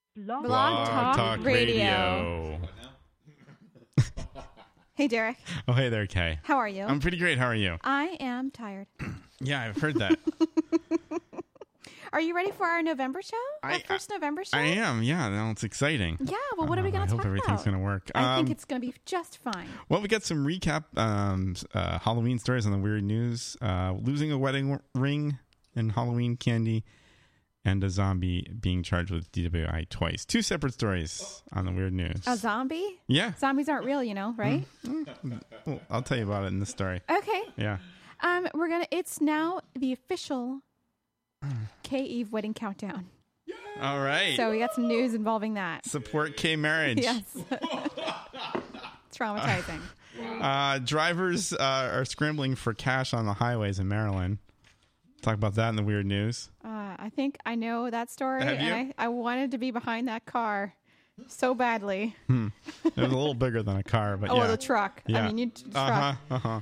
Blog Talk Radio. Hey, Derek. Oh, hey there, Kay. How are you? I'm pretty great. How are you? I am tired. Yeah, I've heard that. Are you ready for our November show? Our first November show? I am, yeah. No, it's exciting. Yeah, well, what are we going to talk about? I hope everything's going to work. I think it's going to be just fine. Well, we got some recap Halloween stories on the weird news. Losing a wedding ring and Halloween candy, and a zombie being charged with DWI twice. Two separate stories on the weird news. A zombie? Yeah. Zombies aren't real, you know, right? Well, I'll tell you about it in this story. Okay. Yeah. It's now the official K-Eve wedding countdown. All right. So we got some news involving that. Support K-marriage. Yes. Traumatizing. Drivers are scrambling for cash on the highways in Maryland. Talk about that in the weird news. I think I know that story. Have you? And I wanted to be behind that car so badly. It was a little bigger than a car, but the truck. Yeah. I mean, truck.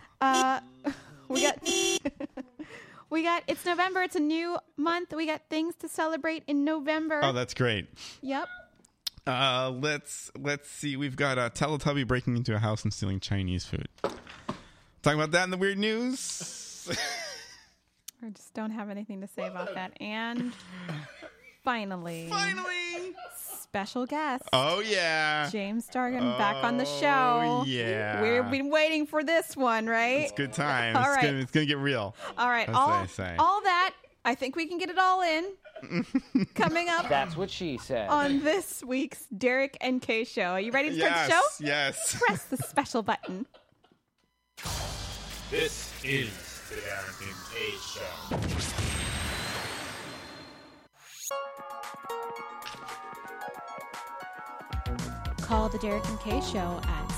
We got, it's November. It's a new month. We got things to celebrate in November. Oh, that's great. Yep. Let's see. We've got a Teletubby breaking into a house and stealing Chinese food. Talk about that in the weird news. I just don't have anything to say about that. And finally, special guest. Oh, yeah. James Dargan back on the show. Yeah. We've been waiting for this one, right? It's good time. All right. It's going to get real. All right. As they say. All that, I think we can get it all in. Coming up. That's what she said. On this week's Derek and Kay show. Are you ready to start the show? Yes. Press the special button. This is the Derek and Kay Show. Call the Derek and Kay show at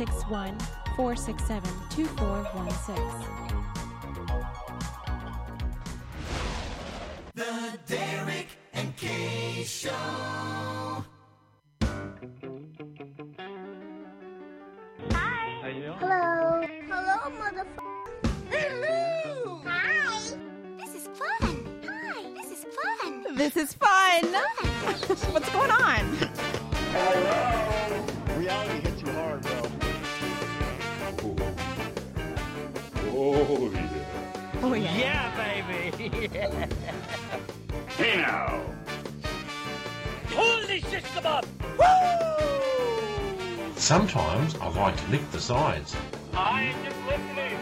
661-467-2416. The Derek and Kay Show. Hi. How you doing? Hello. Hello, motherfucker. Hello. Hi. This is fun. Hi. This is fun. This is fun. What's going on? Hello. Reality hit you hard, bro. Oh, yeah. Oh, yeah. Yeah, baby. Hey now. Holy shit, come up. Sometimes I like to lick the sides. I am just listening.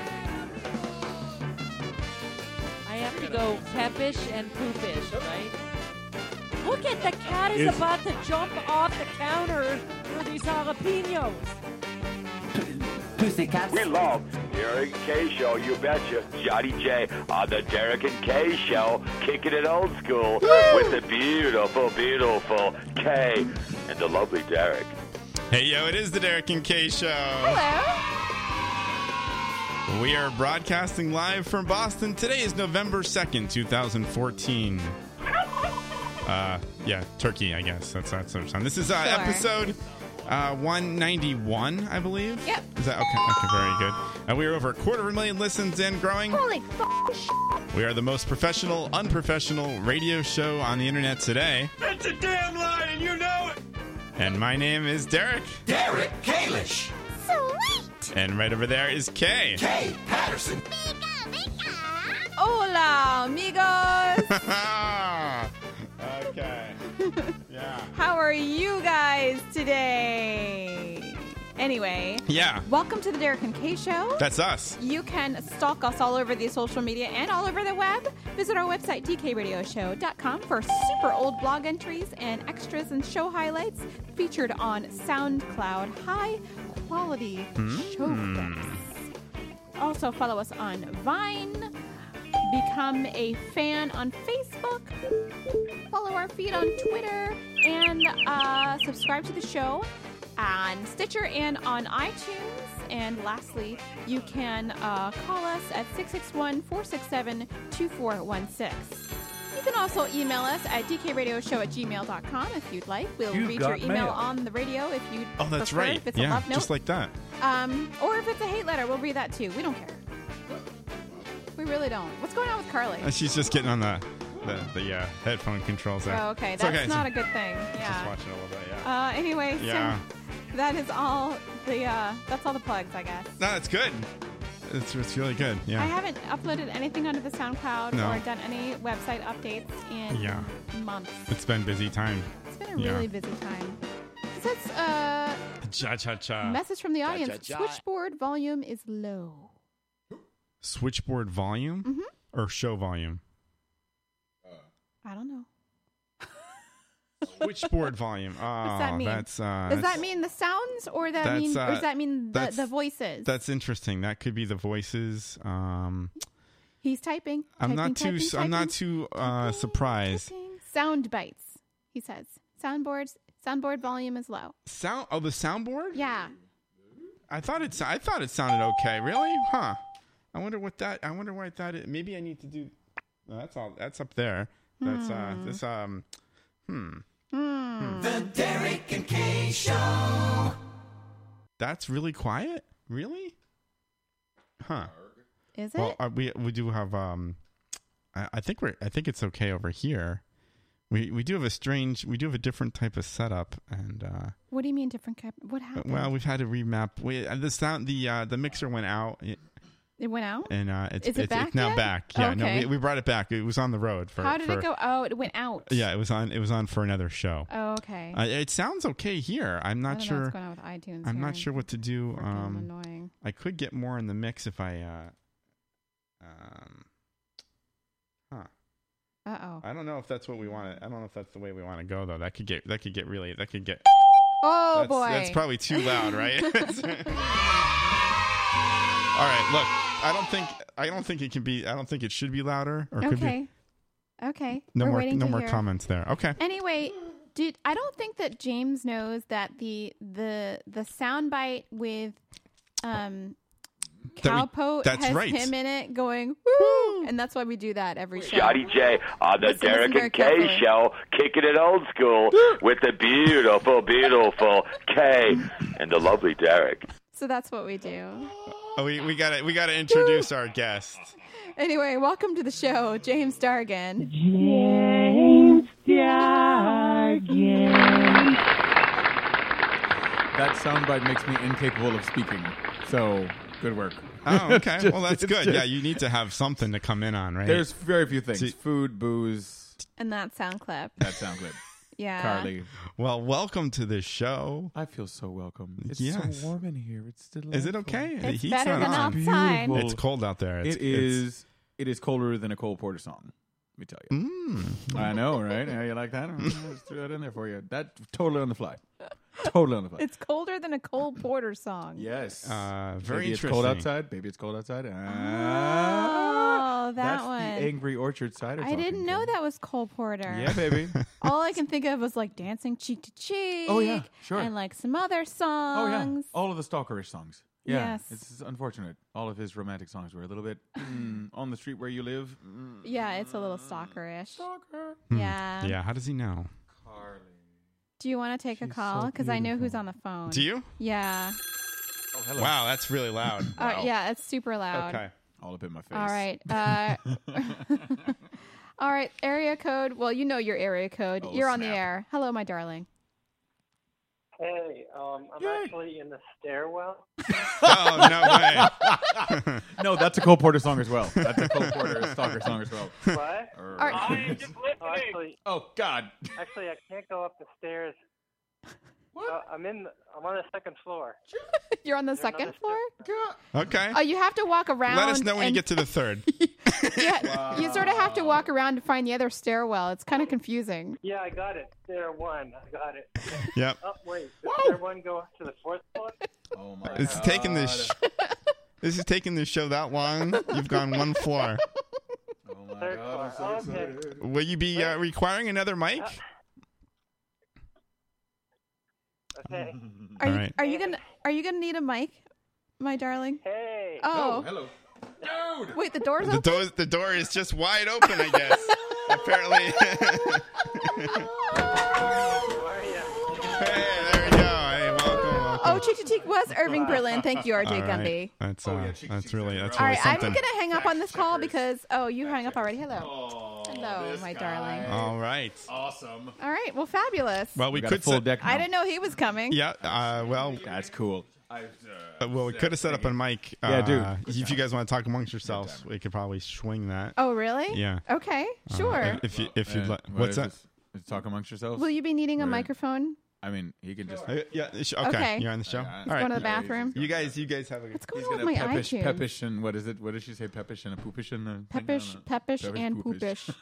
I have to go peppish and poopish, right? Look at the cat is about to jump off the counter for these jalapenos. Pussycats. We love Derek and Kay Show, you betcha. Johnny J on the Derek and Kay Show, kicking it old school with the beautiful, beautiful Kay and the lovely Derek. Hey, yo, it is the Derek and Kay Show. Hello. We are broadcasting live from Boston. Today is November 2nd, 2014. Yeah, Turkey, I guess. That's sort of time. This is episode 191, I believe. Yep. Is that okay? Very good. We are over 250,000 listens and growing. Holy We are the most professional, unprofessional radio show on the internet today. That's a damn lie, and you know it. And my name is Derek. Derek Kalish. Sweet. And right over there is Kay. Kay Patterson. Hola, amigos. Okay. Yeah. How are you guys today? Anyway. Yeah. Welcome to the Derek and Kay Show. That's us. You can stalk us all over the social media and all over the web. Visit our website, dkradioshow.com, for super old blog entries and extras and show highlights featured on SoundCloud. High quality show clips. Also, follow us on Vine. Become a fan on Facebook. Follow our feed on Twitter. And subscribe to the show on Stitcher and on iTunes. And lastly, you can call us at 661-467-2416. You can also email us at dkradioshow@gmail.com if you'd like. We'll read your email on the radio if you'd Oh, that's prefer. right. If it's Yeah, a love note. just like that. Or if it's a hate letter, we'll read that too. We don't care. We really don't. What's going on with Carly? She's just getting on the the headphone controls there. Oh, okay. It's That's not a good thing. Just Yeah. watching a little bit. Yeah. Anyway, Yeah. so that is all that's all the plugs, I guess. No, it's good. It's really good. Yeah. I haven't uploaded anything onto the SoundCloud No. or done any website updates in months. It's been busy time. It's been a really busy time. So that's Cha-cha-cha. message from the audience. Cha-cha-cha. Switchboard volume is low. Switchboard volume or show volume? I don't know. Switchboard volume. Oh, What's that mean? That's, Does that mean the sounds, or does that mean the voices? That's interesting. That could be the voices. He's typing. I'm not too surprised. Sound bites. He says soundboard volume is low. The soundboard? Yeah. I thought it sounded okay. Really? Huh. I wonder why that is. Maybe I need to do. No, that's all. That's up there. That's this. The Derek and Kay Show. That's really quiet. Really? Huh. Is it? Well, we do have. I think it's okay over here. We do have a different type of setup, and what do you mean different? What happened? well, we've had to remap. The mixer went out. It went out, and is it back it's now yet? back. Yeah, okay. no, we brought it back. It was on the road for. How did it go? Oh, it went out. Yeah, it was on for another show. Oh, okay. It sounds okay here. I'm not I don't sure. know what's going on with iTunes. I'm not sure what to do. Annoying. I could get more in the mix if I. Uh-oh. I don't know if that's what we want. I don't know if that's the way we want to go though. That could get. Oh boy. That's probably too loud, right? All right. Look, I don't think it can be. I don't think it should be louder. Or could be. Okay. No We're more. waiting No to more hear. comments there. Okay. Anyway, I don't think that James knows that the soundbite with Cowpote that's has right. him in it going woo, and that's why we do that every show. Johnny J on the Listen Derek very and Kay carefully. Show, kicking it old school with the beautiful, beautiful Kay and the lovely Derek. So that's what we do. Oh, we gotta introduce our guest. Anyway, welcome to the show, James Dargan. James Dargan. That soundbite makes me incapable of speaking. So, good work. Oh, okay. Well, that's good. Yeah, you need to have something to come in on, right? There's very few things. Food, booze. And that sound clip. That sound clip. Yeah. Carly. Well, welcome to the show. I feel so welcome. It's Yes. so warm in here. It's delightful. Is it okay? The It's heat's better not than on. outside. Beautiful. It's cold out there. It is colder than a Cole Porter song. Let me tell you. I know, right? Yeah, you like that? I just threw that in there for you. That totally on the fly. Totally on the fly. It's colder than a Cole Porter song. Yes. Very Baby, interesting. it's cold outside. Baby, it's cold outside. Oh, that That's one. the Angry Orchard cider. I didn't know that was Cole Porter. Yeah, baby. All I can think of was like Dancing Cheek to Cheek. Oh, yeah, sure. And like some other songs. Oh, yeah. All of the stalkerish songs. Yeah. Yes. It's unfortunate. All of his romantic songs were a little bit on the street where you live. Yeah, it's a little stalkerish. Stalker. Yeah. Yeah, how does he know? Carly. Do you want to take a call? Because I know who's on the phone. Do you? Yeah. Oh, hello. Wow, that's really loud. Wow. Yeah, it's super loud. Okay. All up in my face. All right. All right. Area code. Well, you know your area code. Oh, You're on snap. the air. Hello, my darling. Hey, I'm actually in the stairwell. Oh, no way. No, that's a Cole Porter song as well. That's a Cole Porter stalker song as well. What? right. Oh, God. Actually, I can't go up the stairs. What? I'm on the second floor. You're on the second floor? Okay. Oh, you have to walk around. Let us know when you get to the third. Yeah, you sort of have to walk around to find the other stairwell. It's kind of confusing. Yeah, I got it. Stair one. I got it. Yep. Oh, wait. Does stair one go up to the fourth floor? Oh, my This is taking this. This is taking this show that long. You've gone one floor. Oh, my Third God. floor. I'm so Okay. excited. Will you be requiring another mic? Okay. Are you gonna need a mic, my darling? Hey. Oh. Hello. Dude. Wait, the door's open? The door is just wide open, I guess. Apparently. Hey, there we go. Hey, welcome. Oh, Cheek to Cheek was Irving Berlin. Thank you, RJ All right. Gumby. That's really All right, I'm something. gonna hang up on this call because you hung up already. Hello. Hello, my darling. All right. Awesome. All right. Well, fabulous. Well, we got could a full set, deck. I didn't know he was coming. Yeah. Well, That's cool. well, we could have set up a mic. Yeah, dude. If you guys want to talk amongst yourselves, we could probably swing that. Oh, really? Yeah. Okay. Sure. If you'd like, What what's is that? this? Talk amongst yourselves? Will you be needing a Where- microphone? I mean, he can just... Yeah. Okay. Okay. You're on the show. Yeah, All right. Go to the bathroom. You guys have a good. What's going He's on gonna with my peppish, iTunes? peppish, and what is it? What did she say? Peppish and a poopish and a thing? I Peppish, don't know. peppish, and poopish.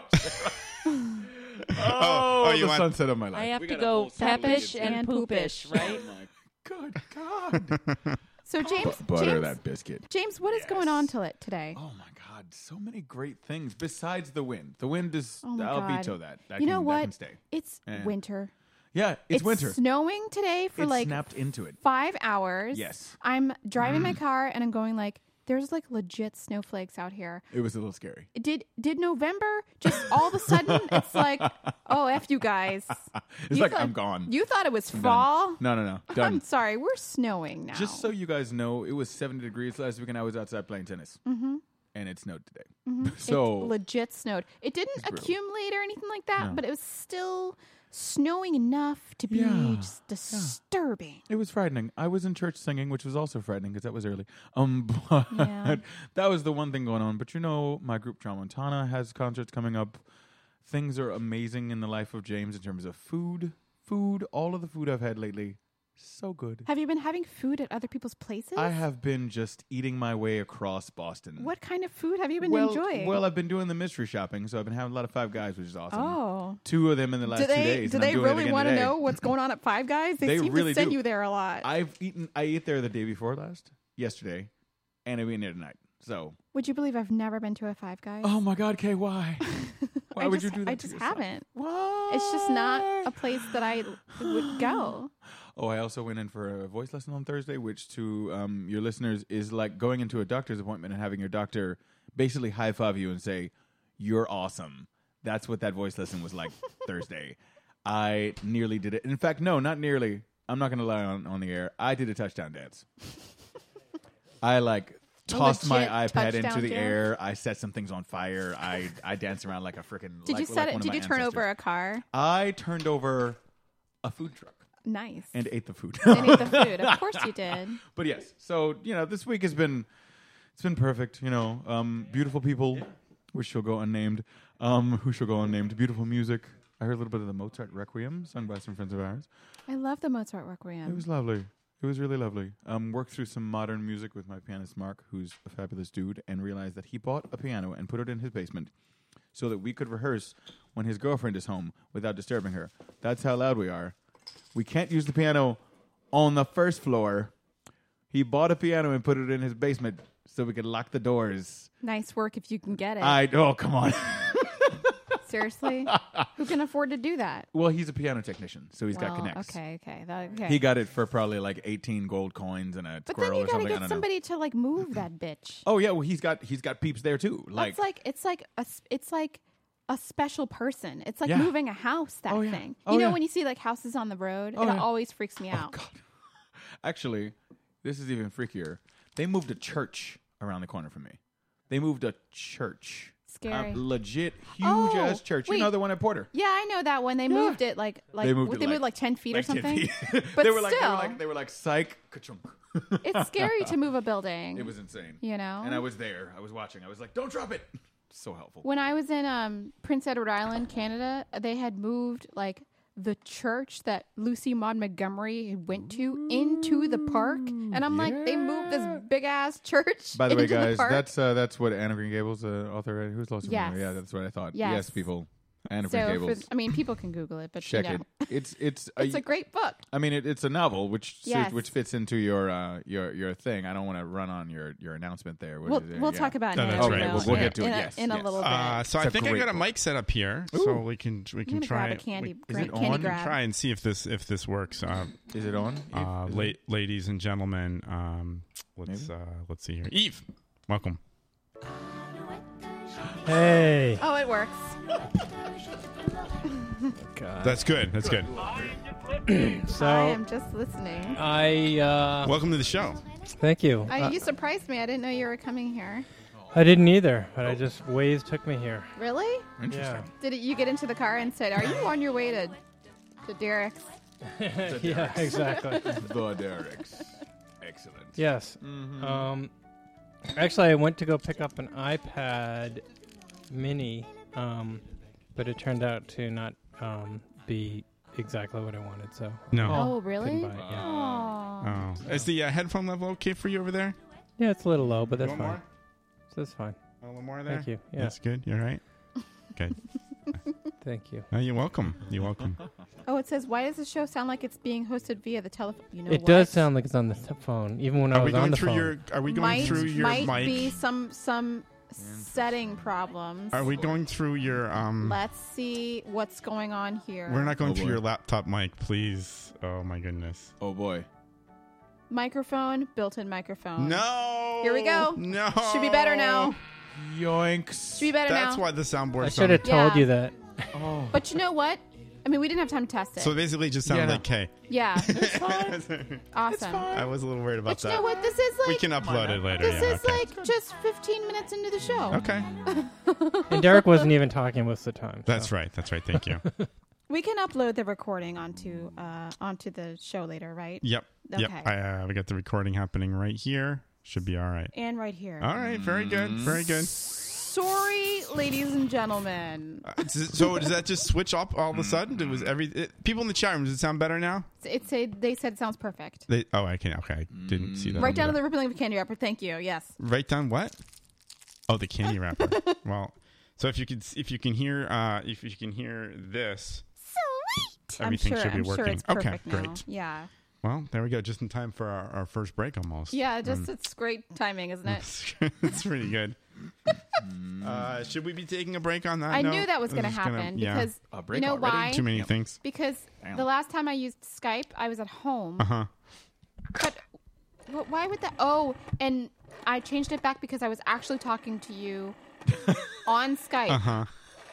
Oh, you the want- sunset of my life. I have We to got a go whole segment peppish to and and poopish, poopish. right? Good God. So James, Butter James, that biscuit. James, what is going on today? Oh my God, so many great things besides the wind. The wind is, Oh my I'll God. veto that. That You can, know that what? can stay. It's Yeah. winter. Yeah, it's winter. Snowing today for It like snapped into it. 5 hours. Yes. I'm driving my car and I'm going like, there's like legit snowflakes out here. It was a little scary. Did November just all of a sudden it's like, oh, F you guys. It's You like, thought- I'm gone. You thought it was I'm fall? done. No. I'm Done. sorry, we're snowing now. Just so you guys know, it was 70 degrees last week and I was outside playing tennis. Mm-hmm. And it snowed today. Mhm. So It legit snowed. It didn't It's brutal. accumulate or anything like that, No. but it was still snowing enough to be Yeah. just disturbing. it was frightening. I was in church singing, which was also frightening because that was early. But Yeah. that was the one thing going on. But you know, my group Tramontana has concerts coming up. Things are amazing in the life of James in terms of food. All of the food I've had lately, so good. Have you been having food at other people's places? I have been just eating my way across Boston. What kind of food have you been well, enjoying? Well, I've been doing the mystery shopping, so I've been having a lot of Five Guys, which is awesome. Oh. 2 of them in the last 2 days. Do and I'm they doing it really again want to today. know what's going on at Five Guys? They seem really to send do. you there a lot. I ate there the day before yesterday, and I went there tonight. So, Would you believe I've never been to a Five Guys? oh my God, Kay, why? Why would you do that? I to just yourself? haven't. What? It's just not a place that I would go. Oh, I also went in for a voice lesson on Thursday, which to your listeners is like going into a doctor's appointment and having your doctor basically high five you and say, "You're awesome." That's what that voice lesson was like Thursday. I nearly did it. In fact, no, not nearly. I'm not going to lie on the air. I did a touchdown dance. I tossed my legit iPad into touchdown the dance? air. I set some things on fire. I danced around like a freaking. Did you set it? Did you turn over a car? I turned over a food truck. Nice. And ate the food. And ate the food. Of course you did. But yes, so this week has been perfect. Beautiful people, which shall go unnamed. Who shall go unnamed? Beautiful music. I heard a little bit of the Mozart Requiem sung by some friends of ours. I love the Mozart Requiem. It was lovely. It was really lovely. Worked through some modern music with my pianist Mark, who's a fabulous dude, and realized that he bought a piano and put it in his basement so that we could rehearse when his girlfriend is home without disturbing her. That's how loud we are. We can't use the piano on the first floor. He bought a piano and put it in his basement so we could lock the doors. Nice work if you can get it. Oh, come on. Seriously? Who can afford to do that? Well, he's a piano technician, so he's got Well, connects. Okay. He got it for probably like 18 gold coins and a But squirrel then you or gotta something. I get don't somebody to like move that bitch. know. Oh yeah, well he's got peeps there too. It's like a special person. It's like Yeah. moving a house. That Oh, yeah. thing. Oh, You know yeah. when you see like houses on the road, Oh, it yeah. always freaks me out. God. Actually, this is even freakier. They moved a church around the corner from me. They moved a church. Scary. Legit huge ass church. wait. You know the one at Porter. Yeah, I know that one. They moved it like They moved it like 10 feet or like 10 something. feet. But they were still, like psych. Ka-chunk. it's scary to move a building. It was insane. You know? And I was there. I was watching. I was like, don't drop it. So helpful. When I was in Prince Edward Island, Canada, they had moved like the church that Lucy Maud Montgomery went to into the park, and I'm like, they moved this big ass church. By the way, into guys, park. that's what Anne of Green Gables, author, who's lost. Yes. Yeah, that's what I thought. Yes. Yes, people. Anne of Green So, Gables. people can Google it, but Check you know. it. It's It's a great book. I mean, it's a novel which Yes. which fits into your thing. I don't want to run on your announcement there. We'll talk about No, it. that's in right. a- We'll get to it, in a- yes, in a yes. little bit. So I It's a think I great got a book. mic set up here, so we can gonna try grab a it. candy. Is it candy on? grab. Try and see if this works. Is it on? Ladies and gentlemen, let's see here. Eve, welcome. Hey. Oh, it works. God. That's good. That's good. So I am just listening. I Welcome to the show. thank you. You surprised me. I didn't know you were coming here. I didn't either, but I just Waze took me here. Really? Interesting. Did you get into the car and said, "Are you on your way to Derek's?" Yeah, exactly. The Derek's. Excellent. Yes. Mhm. Actually, I went to go pick up an iPad Mini, but it turned out to not be exactly what I wanted. So No. Oh, really? couldn't buy it, yeah. Aw. Oh. Is the headphone level okay for you over there? Yeah, it's a little low, but that's Want fine. more? So that's fine. A little more there? Thank you. Yeah. That's good. You're right. Good. Thank you. Oh, you're welcome. You're welcome. Oh, it says, "Why does the show sound like it's being hosted via the telephone?" You know It what? does sound like it's on the phone, even when I Are we was on going the through phone. your? Are we going through your might mic? be some setting problems. Are we going through your? Let's see what's going on here. We're not going Oh, through boy. your laptop mic, please. Oh my goodness. Oh boy. Microphone, built-in microphone. No. Here we go. No. Should be better now. Yoinks. Should be better That's now. why the soundboard. I should have told Yeah. you that. Oh. But you know what? I mean, we didn't have time to test it. So basically, it just sounded Yeah. like K. Yeah. It's fine. Awesome. I was a little worried about But you that. know what? This is like We can upload it later. this yeah, is okay. like just 15 minutes into the show. Okay. And Derek wasn't even talking most of the time. That's right. That's right. Thank you. We can upload the recording onto the show later, right? Yep. Okay. Yep. We got the recording happening right here. Should be all right. And right here. All right. Very good. Very good. Sorry, ladies and gentlemen. So does that just switch up all of a sudden? It was people in the chat room. Does it sound better now? They said it sounds perfect. I can. Okay, I didn't see that. Right down to the rippling of a candy wrapper. Thank you. Yes. Right down what? Oh, the candy wrapper. Well, so if you can hear this, Sweet. everything I'm should be I'm working. Sure it's Okay, perfect now. great. Yeah. Well, there we go. Just in time for our first break, almost. Yeah. It's great timing, isn't it? It's pretty good. Should we be taking a break on that? I note? knew that was going to Just happen yeah. because you know already? why? Too many things. Because Damn. the last time I used Skype, I was at home. But Why would that? Oh, and I changed it back because I was actually talking to you on Skype.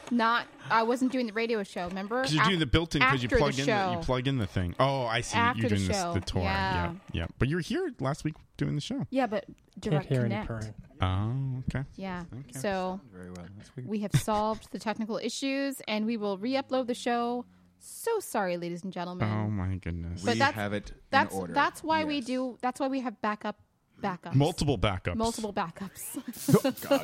I wasn't doing the radio show. Remember? Because you're doing the built-in because you after plug the in show. you plug in the thing. Oh, I see. After You're the doing show. the tour. Yeah. Yeah. But you were here last week doing the show. Yeah, but Can't direct hear any connect. purring. Oh, okay. Yeah. Okay. So Very well. That's weird. we have solved the technical issues, and we will re-upload the show. So sorry, ladies and gentlemen. Oh my goodness. But We that's- have it That's in order. that's why we Yes. do. That's why we have backups. Multiple backups. Multiple backups. Oh, God.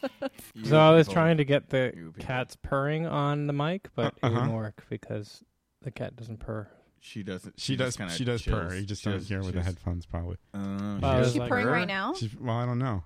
So I was people. trying to get the You people. cat's purring on the mic, but it Uh-huh. wouldn't work because the cat doesn't purr. She doesn't. She does. just kinda She does chills. purr. You just She don't does- hear with the she's- headphones, probably. Oh, Is it's she like purring her? right now? Well, I don't know.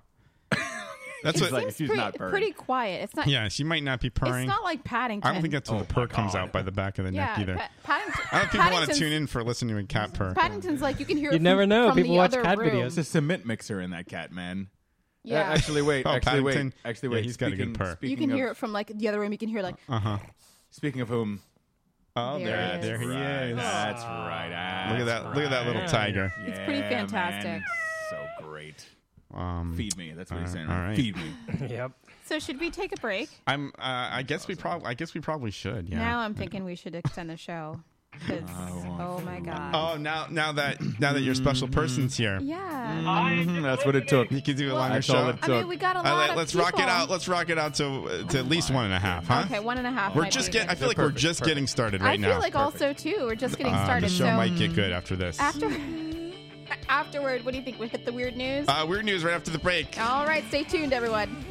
That's what. like, Seems she's not purring. pretty quiet. It's not. Yeah, she might not be purring. It's not like Paddington. I don't think that's when Oh the purr my comes God. out by the back of the yeah, neck either. Paddington. I don't think people want to Paddington's- tune in for listening to a cat purr. Paddington's like you can hear. You it never from, know. From People the watch other cat room. videos. It's a cement mixer in that cat, man. Yeah. Actually, wait. Oh, actually, wait. Paddington. Actually, Yeah, wait. he's got a good purr. You can hear it from like the other room. You can hear like. Speaking of whom. Oh, There there he he Right, is. That's right. Look at that! Look at that little tiger. It's pretty Yeah, fantastic. man. So great. Feed me. That's what he's saying. all Right? right. Feed me. Yep. So should we take a break? I guess we probably should. Yeah. Now I'm thinking we should extend the show. 'Cause- oh my god. Oh, now that your special person's here, Yeah. That's what it took. you can do a longer That's all show. it I took. mean, we got a All lot right, of let's people. rock it out. Let's rock it out to at least 1.5, huh? Okay, 1.5. We're might just be getting. I good. feel like we're just getting started right I now. feel like also too. We're just getting started. The show so might get good after this. afterward, what do you think? We hit the weird news. Weird news right after the break. All right, stay tuned, everyone.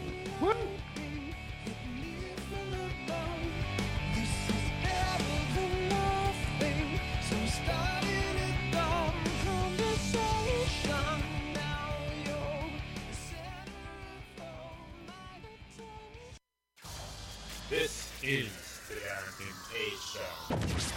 This is the Darrington K Show.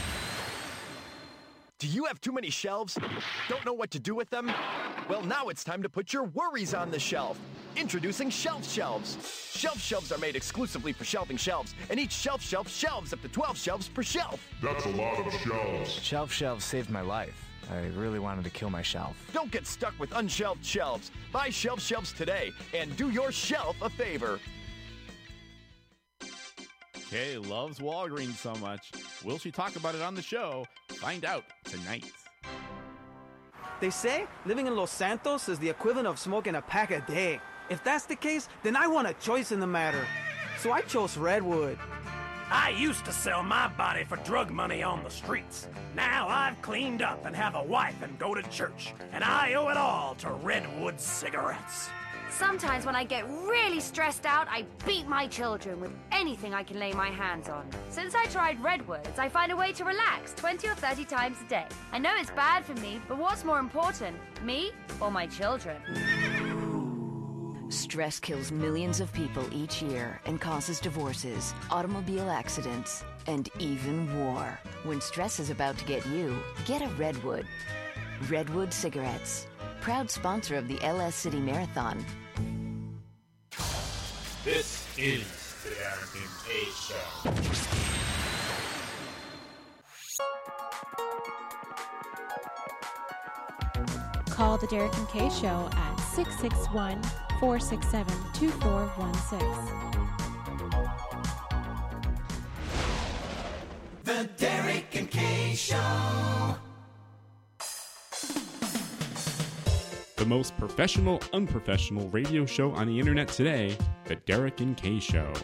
Do you have too many shelves? Don't know what to do with them? Well, now it's time to put your worries on the shelf. Introducing Shelf Shelves. Shelf Shelves are made exclusively for shelving shelves, and each shelf shelves up to 12 shelves per shelf. That's a lot of shelves. Shelf shelves saved my life. I really wanted to kill my shelf. Don't get stuck with unshelved shelves. Buy Shelf Shelves today and do your shelf a favor. Kay loves Walgreens so much. Will she talk about it on the show? Find out tonight. They say living in Los Santos is the equivalent of smoking a pack a day. If that's the case, then I want a choice in the matter. So I chose Redwood. I used to sell my body for drug money on the streets. Now I've cleaned up and have a wife and go to church. And I owe it all to Redwood cigarettes. Sometimes when I get really stressed out, I beat my children with anything I can lay my hands on. Since I tried Redwoods, I find a way to relax 20 or 30 times a day. I know it's bad for me, but what's more important, me or my children? Stress kills millions of people each year and causes divorces, automobile accidents, and even war. When stress is about to get you, get a Redwood. Redwood cigarettes. Proud sponsor of the LS City Marathon. This is the Darrington K Show. Call the Derek and Kay Show at 661-467-2416. The Derek and Kay Show. The most professional, unprofessional radio show on the internet today, The Derek and Kay Show.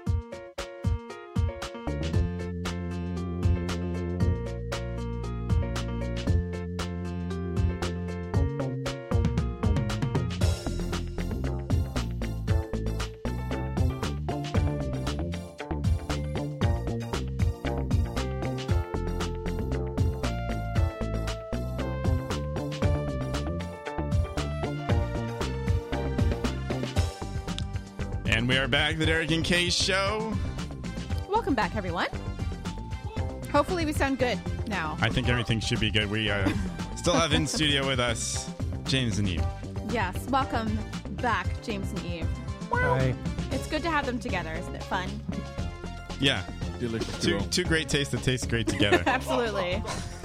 And we are back, the Derek and Kay Show. Welcome back, everyone. Hopefully we sound good now. I think everything should be good. We still have in studio with us James and Eve. Yes, welcome back, James and Eve. Wow. Hi. It's good to have them together. Isn't it fun? Yeah. Delicious. Two great tastes that taste great together. Absolutely.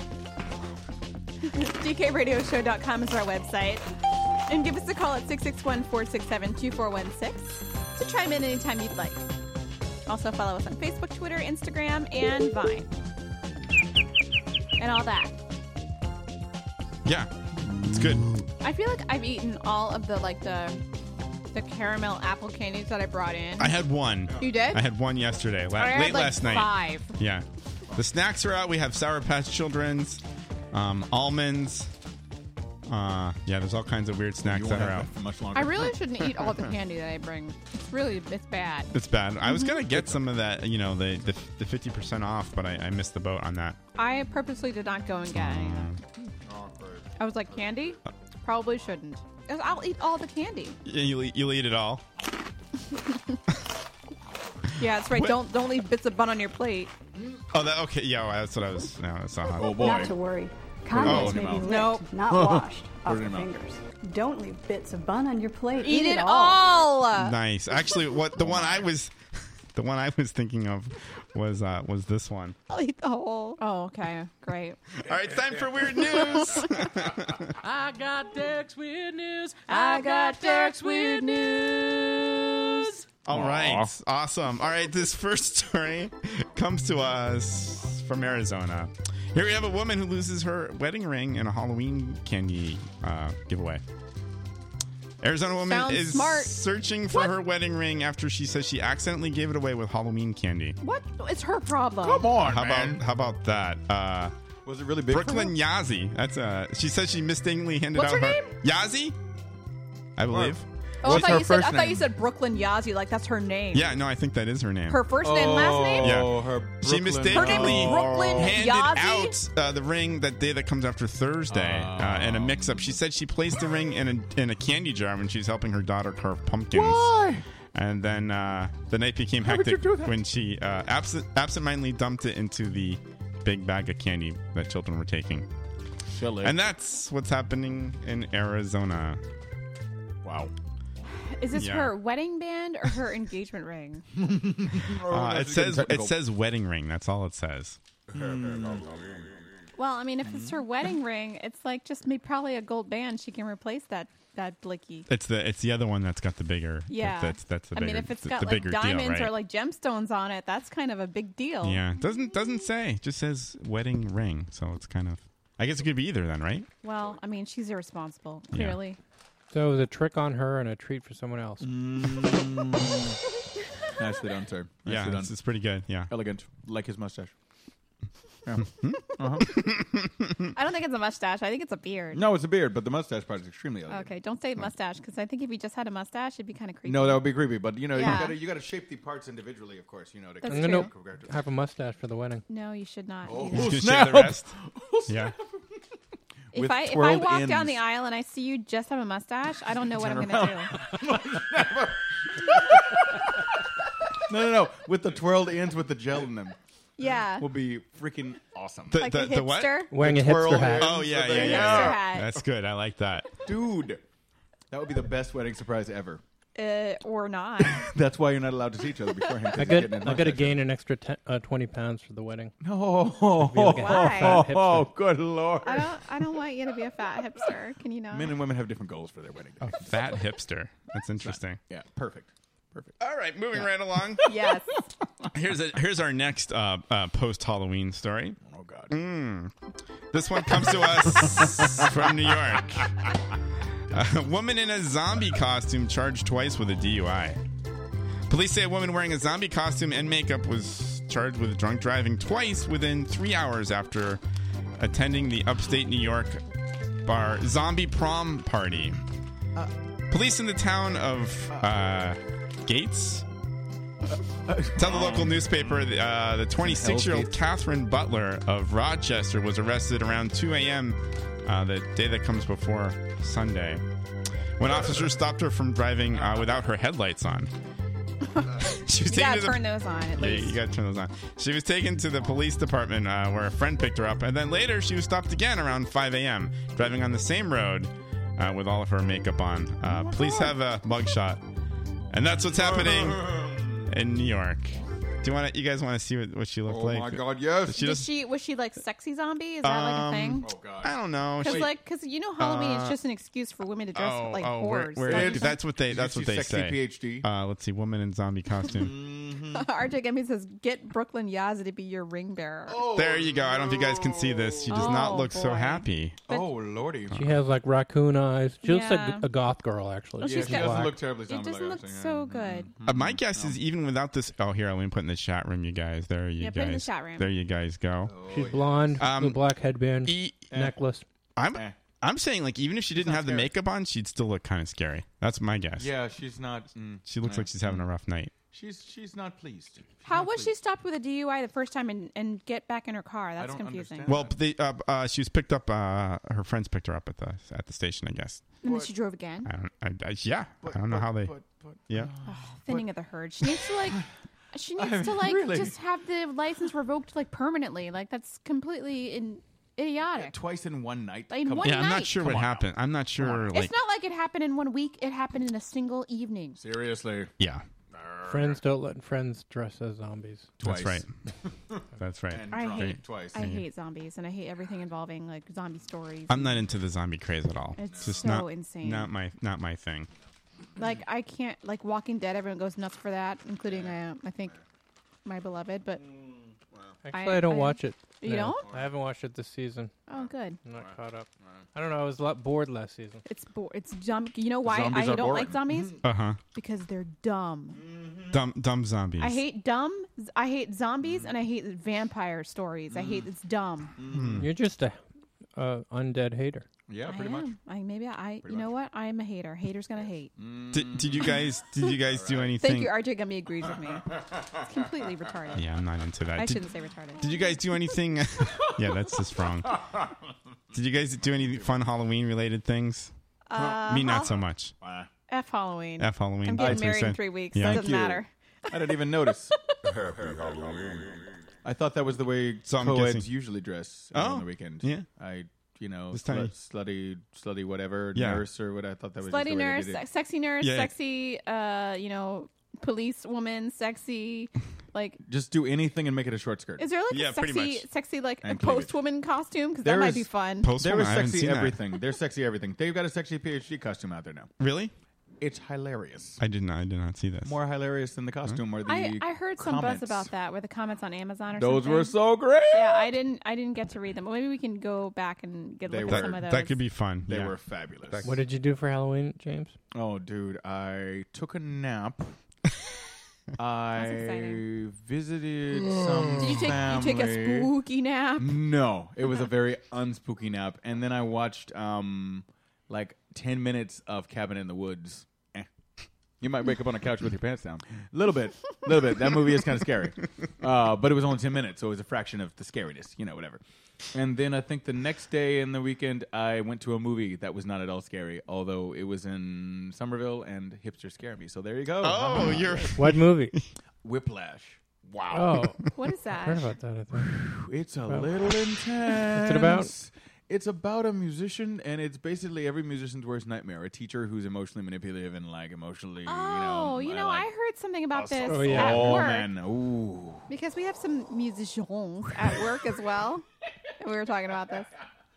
DKRadioshow.com is our website. And give us a call at 661-467-2416 to chime in anytime you'd like. Also follow us on Facebook, Twitter, Instagram, and Vine. And all that. Yeah, it's good. I feel like I've eaten all of the caramel apple candies that I brought in. I had one. You did? I had one yesterday, I had late last night. 5. Yeah. The snacks are out. We have Sour Patch Children's, almonds. Yeah, there's all kinds of weird snacks that are out. Much longer. I really shouldn't eat all the candy that I bring. It's bad. It's bad. I was going to get some of that, the 50% off, but I missed the boat on that. I purposely did not go and get any. I was like, candy? Probably shouldn't. I'll eat all the candy. You'll eat it all? Yeah, that's right. Don't leave bits of bun on your plate. Oh, okay. Yeah, that's what I was. No, that's not hot. Oh, boy. Not to worry. Condoms may be licked, not washed off your fingers. Don't leave bits of bun on your plate. Eat it all. Nice. Actually, the one I was thinking of was this one. I'll eat the whole. Oh, okay. Great. All right, it's time for weird news. I got Derek's weird news. I got Derek's weird news. All right. Awesome. All right, this first story comes to us from Arizona. Here we have a woman who loses her wedding ring in a Halloween candy giveaway. Arizona woman Sounds is smart. searching for her wedding ring after she says she accidentally gave it away with Halloween candy. What? It's her problem. Come on, How about that? Was it really big? Brooklyn Yazzie. That's she says she mistakenly handed What's out her name? Yazzie, I believe. Oh, I thought you said Brooklyn Yazzie, like that's her name. Yeah, no, I think that is her name. Her first and last name? Yeah. Her she mistakenly Her name is Brooklyn handed Yazzie? out the ring that day that comes after Thursday in a mix-up. She said she placed the ring in a candy jar when she was helping her daughter carve pumpkins. Why? And then the night became hectic when she absentmindedly dumped it into the big bag of candy that children were taking. And that's what's happening in Arizona. Wow. Is this her wedding band or her engagement ring? It says wedding ring. That's all it says. Well, I mean, if it's her wedding ring, it's like just probably a gold band. She can replace that blicky. It's the other one that's got the bigger. Yeah, that's the bigger. I mean, if it's got the like bigger diamonds deal, right? or like gemstones on it, that's kind of a big deal. Yeah, doesn't say. It just says wedding ring. So it's kind of. I guess it could be either then, right? Well, I mean, she's irresponsible. Clearly. So it was a trick on her and a treat for someone else. Nicely done, sir. Nicely Yeah, done. it's pretty good. Yeah. Elegant. Like his mustache. Yeah. I don't think it's a mustache. I think it's a beard. No, it's a beard, but the mustache part is extremely elegant. Okay, don't say mustache because I think if he just had a mustache, it'd be kind of creepy. No, that would be creepy. But you know, Yeah. you gotta shape the parts individually, of course. You know, to That's I'm true. going to have a mustache for the wedding. No, you should not. Oh, do that. Just gonna shave the rest. Yeah. If I walk down the aisle and I see you just have a mustache, I don't know what I'm Turn going to do. No. With the twirled ends with the gel in them. Yeah. Will be freaking awesome. Like a the what? hipster? Wearing The a hipster twirl hat. ends Oh, yeah, with yeah, the- yeah. Hipster hat. That's good. I like that. Dude, that would be the best wedding surprise ever. Or not. That's why you're not allowed to see each other beforehand. 'cause I he's got getting his to mustache gain an extra 20 pounds for the wedding. No. Be like a Why? fat hipster. Oh, good lord. I don't want you to be a fat hipster. Can you not? Men and women have different goals for their wedding. A fat hipster. That's interesting. Yeah, perfect. All right, moving right along. Yes. Here's our next post Halloween story. Oh God. This one comes to us from New York. A woman in a zombie costume charged twice with a DUI. Police say a woman wearing a zombie costume and makeup was charged with drunk driving twice within 3 hours after attending the upstate New York bar Zombie Prom Party. Police in the town of Gates tell the local newspaper the 26-year-old Catherine Butler of Rochester was arrested around 2 a.m. The day that comes before Sunday, when officers stopped her from driving without her headlights on. She was You gotta taken to the- turn those on at least. Yeah, you gotta turn those on. She was taken to the police department where a friend picked her up, and then later she was stopped again around 5 a.m. driving on the same road with all of her makeup on. Police have a mugshot, and that's what's happening in New York. Do you guys want to see what she looked like? Oh my God, yes. Was she like sexy zombie? Is that like a thing? Oh God. I don't know. Because you know Halloween is just an excuse for women to dress like whores. That's what they Sexy say. PhD. Let's see, woman in zombie costume. RJ Gumby says, "Get Brooklyn Yazzie to be your ring bearer." There you go. I don't know if you guys can see this. She does not look so boy. happy. Oh lordy. She has like raccoon eyes. She looks Yeah. like a goth girl, actually. Well, Yeah, she's she got- doesn't black. look terribly It zombie-like. doesn't look actually, so yeah. good. My guess is even without this. Oh, here, let me put in the chat room, you guys. There you Yeah, guys. put it in the chat room. There you guys go. She's blonde, with a black headband, necklace. I'm saying, like, even if she didn't have the makeup on, she'd still look kind of scary. That's my guess. Yeah, she's not. She looks like she's having a rough night. She's not pleased. How was she stopped with a DUI the first time and get back in her car? That's confusing. Well, she was picked up. Her friends picked her up at the station, I guess. And then she drove again. I don't know how they. Yeah. Thinning of the herd. She needs to like. She needs to like really? just have the license revoked like permanently. Like that's completely idiotic. Twice in one night. In one I'm night. not sure what happened. I'm not sure. Like, It's not like it happened in 1 week. It happened in a single evening. Seriously. yeah. Friends don't let friends dress as zombies. That's right. That's right. And I drunk hate twice. I hate zombies and I hate everything involving like zombie stories. I'm not into the zombie craze at all. It's just so not insane. Not my thing. Like I can't like Walking Dead. Everyone goes nuts for that, including I think my beloved. But Actually, I don't watch it. You don't? I haven't watched it this season. Oh, good. I'm not caught up. I don't know. I was a lot bored last season. It's dumb. You know why Zombies I are don't boring. like zombies? Because they're dumb. Dumb zombies. I hate dumb. I hate zombies and I hate vampire stories. I hate it's dumb. You're just a undead hater. Yeah, I pretty much. am. You know what? I am a hater. Haters gonna hate. Did you guys do anything? Thank you, RJ Gumby agrees with me. It's completely retarded. Yeah, I'm not into that. I shouldn't say retarded. Did you guys do anything? Yeah, that's just wrong. Did you guys do any fun Halloween related things? Me, not so much. F Halloween. F Halloween. I'm getting That's what I married in said. 3 weeks. Yeah. It doesn't matter. I didn't even notice. Happy Halloween. I thought that was the way So I'm co-eds guessing- usually dress Oh, on the weekend. yeah. This tiny- slutty whatever, Yeah. nurse or what. I thought that was just Slutty the way nurse, they did it. sexy nurse, Yeah. sexy, police woman, sexy, like. Just do anything and make it a short skirt. Is there like Yeah, a pretty sexy like a And cleavage. post woman costume? Because that There might is- be fun. Post There woman, is I haven't sexy seen that. everything. There's sexy everything. They've got a sexy PhD costume out there now. Really? It's hilarious. I did not see this. More hilarious than the costume or the I heard some comments. buzz about that, where the comments on Amazon or Those something. were so great. Yeah, I didn't get to read them. But maybe we can go back and get a look at some of those. That could be fun. They yeah. were fabulous. What did you do for Halloween, James? Oh, dude, I took a nap. I visited some Did you take a spooky nap? No, it was a very unspooky nap. And then I watched like 10 minutes of Cabin in the Woods. You might wake up on a couch with your pants down. A little bit. That movie is kind of scary. But it was only 10 minutes, so it was a fraction of the scariness, whatever. And then I think the next day in the weekend, I went to a movie that was not at all scary, although it was in Somerville and hipsters scare me. So there you go. Oh, you're... What movie? Whiplash. Wow. Oh. What is that? I heard about that, I think. It's a little intense. What's it about? It's about a musician, and it's basically every musician's worst nightmare. A teacher who's emotionally manipulative and emotionally, I heard something about this Oh, at work. man. Ooh. Because we have some musicians at work as well. And we were talking about this.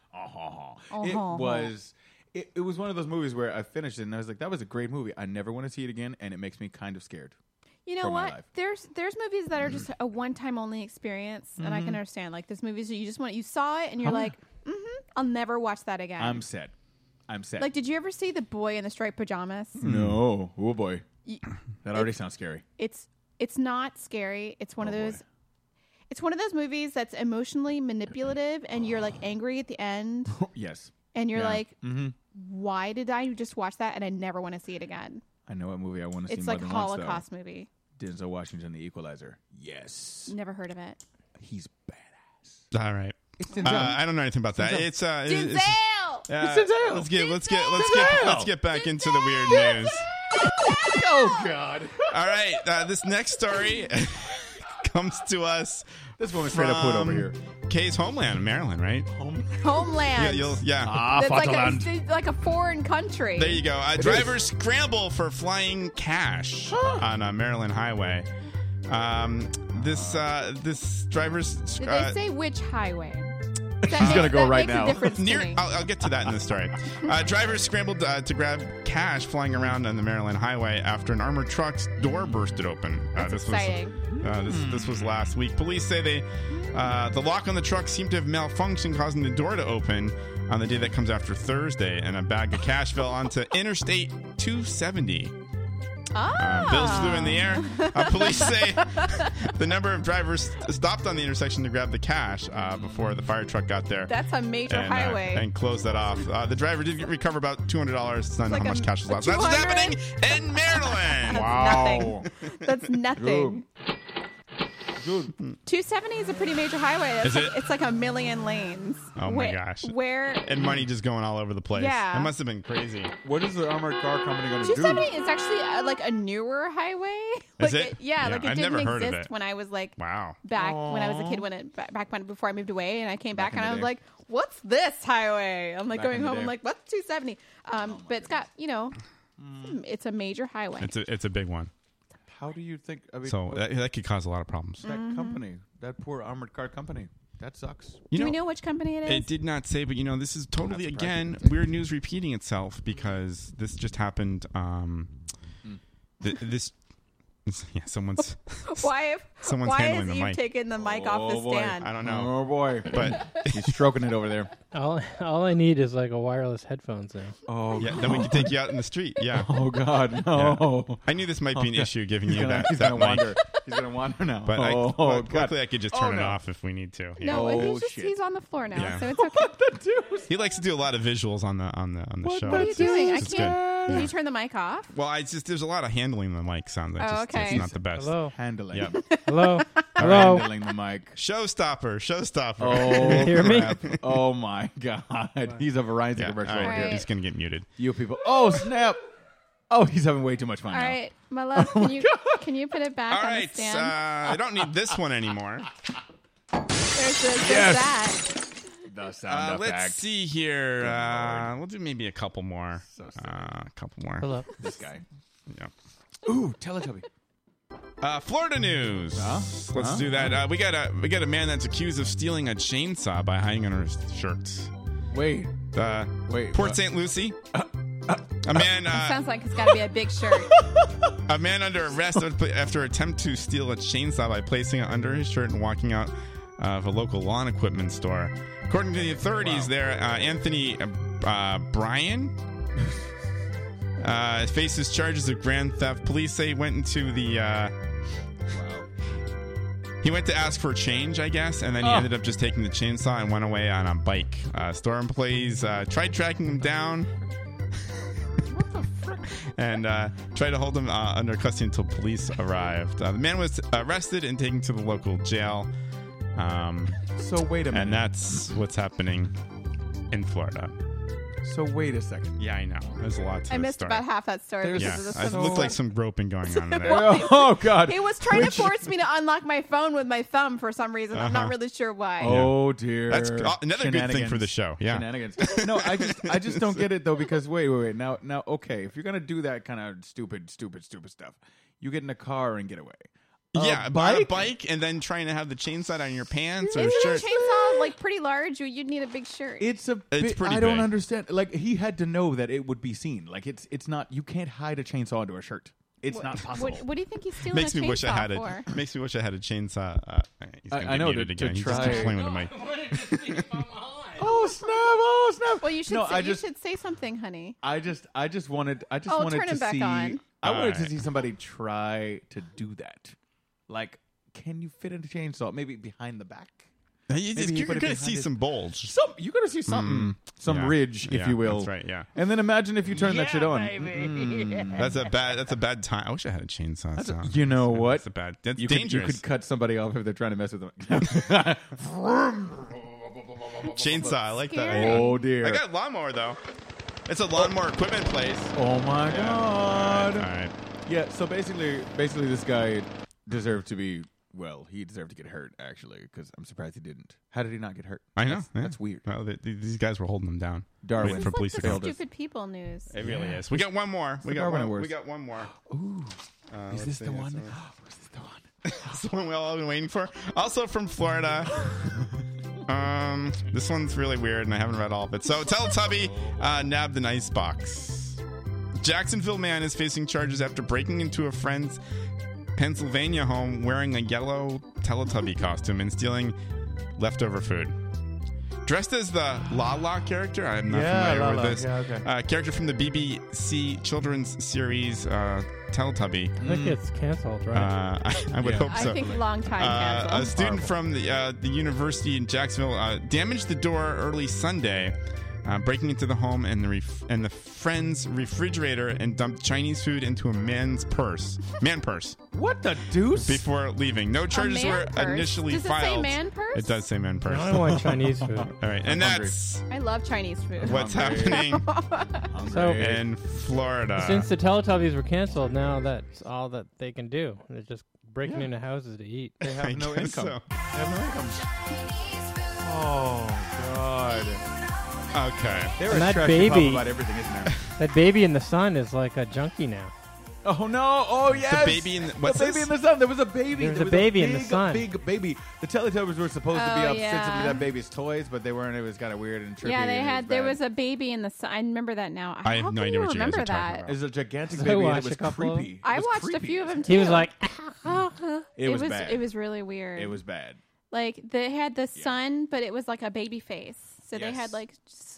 It was one of those movies where I finished it, and I was like, that was a great movie. I never want to see it again, and it makes me kind of scared. You know for my what? life. There's movies that are just a one-time only experience, and I can understand. Like, there's movies that you saw it, and you're like, I'll never watch that again. I'm set. Like, did you ever see The Boy in the Striped Pajamas? No. Oh, boy. That already sounds scary. It's not scary. It's one of those... It's one of those movies that's emotionally manipulative, and you're, like, angry at the end. Yes. And you're like, why did I just watch that, and I never want to see it again? I know what movie I want to see It's more like a than once, Holocaust though. movie. Denzel Washington, The Equalizer. Yes. Never heard of it. He's badass. All right. It's Denzel. I don't know anything about that. It's Denzel! Let's get back into the weird news. Oh God! All right, this next story comes to us. This one was straight up put over here. Kay's homeland, Maryland, right? Homeland. Yeah. It's like a foreign country. There you go. Drivers scramble for flying cash on a Maryland highway. This driver's. Did they say which highway? She's gonna go right now. I'll get to that in the story. Drivers scrambled to grab cash flying around on the Maryland highway after an armored truck's door bursted open. That's exciting. This was last week. Police say the lock on the truck seemed to have malfunctioned, causing the door to open on the day that comes after Thursday, and a bag of cash fell onto Interstate 270. Bills flew in the air. Police say the number of drivers stopped on the intersection to grab the cash before the fire truck got there. That's a major highway. And closed that off. The driver did recover about $200. It's not how much cash was lost. That's what's happening in Maryland. Wow. That's nothing. Dude. 270 is a pretty major highway. Is it? It's like a million lanes. Oh my gosh. Where and money just going all over the place. Yeah. It must have been crazy. What is the armored car company going to do? 270 is actually like a newer highway. Is it? Like it I've didn't never heard exist of it. when I was like wow. back when I was a kid before I moved away, and I came back and I was like, what's this highway? I'm like going home. I'm like, what's 270? But it's got it's a major highway. It's a big one. How do you think? I mean, so that could cause a lot of problems. That company, that poor armored car company, that sucks. Do we know which company it is? It did not say, but this is totally again weird news repeating itself because this just happened. Someone's why handling is the Eve mic. taking the mic off the stand? I don't know. Oh boy, but he's stroking it over there. All I need is like a wireless headphones now. Oh yeah, then we can take you out in the street. Yeah. Oh God, no. Yeah. I knew this might be an issue giving you that. He's that gonna mic. wander. He's gonna wander now. But God. luckily I could just turn it off if we need to. Yeah. No, he's on the floor now, so it's okay. He likes to do a lot of visuals on the show. What are you doing? I It's can't. good. Did you turn the mic off? Well, there's a lot of handling the mic sounds. Okay. It's not the best. Hello. Handling. Yep. Hello. Hello. Handling the mic. Showstopper. Oh, hear me? Oh my God. He's a Verizon commercial all over here. He's gonna get muted. You people. Oh snap. Oh, he's having way too much fun All now. right, my love, can you put it back All on right. the stand? I don't need this one anymore. There's that. The sound effect. Let's see here. We'll do maybe a couple more. A couple more. Hello. This guy. Yeah. Ooh, Teletubby. Florida news. Let's do that. We got a man that's accused of stealing a chainsaw by hiding under his shirt. Wait. Port what? St. Lucie. A man. Sounds like it's got to be a big shirt. A man under arrest after attempt to steal a chainsaw by placing it under his shirt and walking out of a local lawn equipment store. According to the authorities there, Anthony Bryan faces charges of grand theft. Police say he went into the... He went to ask for change, I guess, and then he ended up just taking the chainsaw and went away on a bike. Store employees tried tracking him down and tried to hold him under custody until police arrived. The man was arrested and taken to the local jail. So wait a minute. And that's what's happening in Florida. So wait a second. Yeah, I know. There's a lot to I this missed story. about half that story. Yeah, Because it looked like some groping going on there. Oh, God. He was trying to force me to unlock my phone with my thumb for some reason. I'm not really sure why. Oh dear. That's another good thing for the show. Yeah. Shenanigans. No, I just don't get it though, because wait. Now okay, if you're gonna do that kind of stupid stuff, you get in a car and get away. Yeah, on a bike and then trying to have the chainsaw on your pants or Isn't a shirt. chainsaw like pretty large? You'd need a big shirt. It's pretty I don't big. understand. Like, he had to know that it would be seen. Like, it's not. You can't hide a chainsaw under a shirt. It's not possible. What do you think he's stealing Makes a me wish I chainsaw had for? Makes me wish I had a chainsaw. He's gonna I get know, muted to again. He just try- keeps playing with the mic. Oh snap! Well, you should No, say, I you just- should say something, honey. I just wanted Oh, wanted turn to him back see. on. I wanted to Alright. see somebody try to do that. Like, can you fit in a chainsaw? Maybe behind the back. You're Maybe he put it gonna behind see his- some bulge. You're gonna see something, some Yeah. ridge, if Yeah, you will. that's right, yeah. And then imagine if you turn that shit on. That's a bad time. I wish I had a chainsaw. so. You know what? That's you dangerous. you could cut somebody off if they're trying to mess with them. Chainsaw. I like that. Scary. Oh, dear. I got a lawnmower though. It's a lawnmower equipment place. Oh my god! All right. Yeah. So basically, this guy deserved to be. Well, he deserved to get hurt, actually, because I'm surprised he didn't. How did he not get hurt? I know. That's weird. Well, these guys were holding them down. Darwin. Waiting for It's police like to the come. stupid people news. It really is. We got one more. We the got Darwin one. Awards. We got one more. Ooh. Is this the one? It's the one we all been waiting for. Also from Florida. This one's really weird, and I haven't read all of it. So, Teletubby nabbed an icebox. Jacksonville man is facing charges after breaking into a friend's Pennsylvania home wearing a yellow Teletubby costume and stealing leftover food. Dressed as the Lala character, I'm not familiar Lala. with this. Yeah, okay. Character from the BBC children's series Teletubby. I think it's canceled, right? I would hope so. I think long time canceled. A student from the university in Jacksonville damaged the door early Sunday, breaking into the home and the friend's refrigerator and dumped Chinese food into a man purse. What the deuce? Before leaving. No charges were initially Does it filed. say man purse? It does say man purse. I want Chinese food. All right, and that's I love Chinese food. what's happening So, in Florida. since the Teletubbies were canceled, now that's all that they can do. They're just breaking into houses to eat. They have no guess income. so. They have no income. Oh God. Okay. They're And a that trashy baby- pub about everything, isn't there? That baby in the sun is like a junkie now. Oh no! Oh yes! The baby in the, what's the baby this? in the sun. There was a baby. There was There a baby in the big, sun. Big baby. The Teletubbies were supposed to be Oh, obsessively yeah. that baby's toys, but they weren't. It was kind of weird and trippy. Yeah, they and had. it There bad. was a baby in the sun. I remember that now. I have How no can idea you what you guys remember are talking that? about. It was a gigantic I baby. And watched it was a couple. creepy. I It was watched creepy. a few of them too. He was like, It was bad. It was really weird. It was bad. Like they had the sun, but it was like a baby face. So they Yes. had like,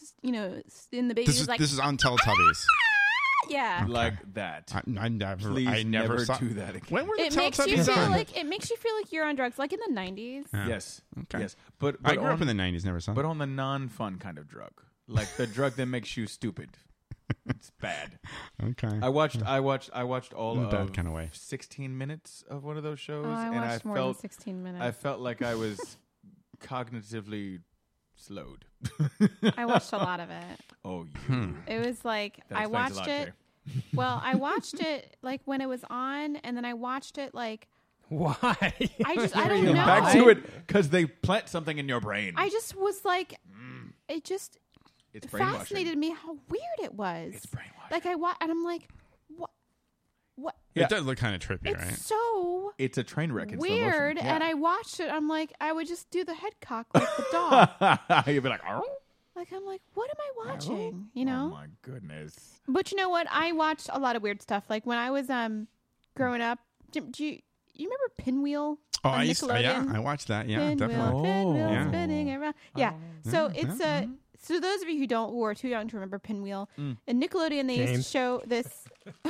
in the baby This was is like, this is on Teletubbies. yeah. Like that. I never. Please I never never saw. do that again. When were the It makes you Teletubbies feel on? like you're on drugs, like in the 90s. Yeah. Yes. Okay. Yes. But I grew on, up in the 90s. Never saw. But on the non-fun kind of drug, like the drug that makes you stupid. It's bad. Okay. I watched all In a of bad kind of way. 16 minutes of one of those shows, Oh, I and watched I more felt than 16 minutes. I felt like I was cognitively slowed. I watched a lot of it. Oh, you. It was like That I explains a watched lot, it. Jay. Well, I watched it like when it was on, and then I watched it like why? I don't know. Back to it because they plant something in your brain. I just was like, it just It's brainwashing. fascinated me how weird it was. It's brainwashing. Like and I'm like, what? It does look kind of trippy, It's right? so It's a train wreck in slow motion. weird. Yeah. And I watched it. I'm like, I would just do the head cock like the dog. You'd be like, oh. Like, I'm like, what am I watching? You know? Oh my goodness. But you know what? I watched a lot of weird stuff. Like when I was growing up, do you remember Pinwheel? Oh, on Nickelodeon? I watched that. Yeah, Pinwheel, definitely. Pinwheel spinning around. Yeah. So Yeah, it's so those of you who are too young to remember Pinwheel, Mm. in Nickelodeon they used to show this.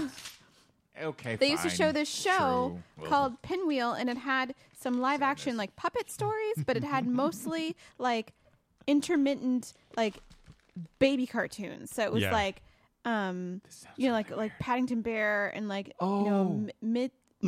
Okay, They used to fine. show this show True. called Pinwheel, and it had some live action like puppet stories, but it had mostly like intermittent like baby cartoons. So it was Yeah. like like Paddington Bear and like Miffy,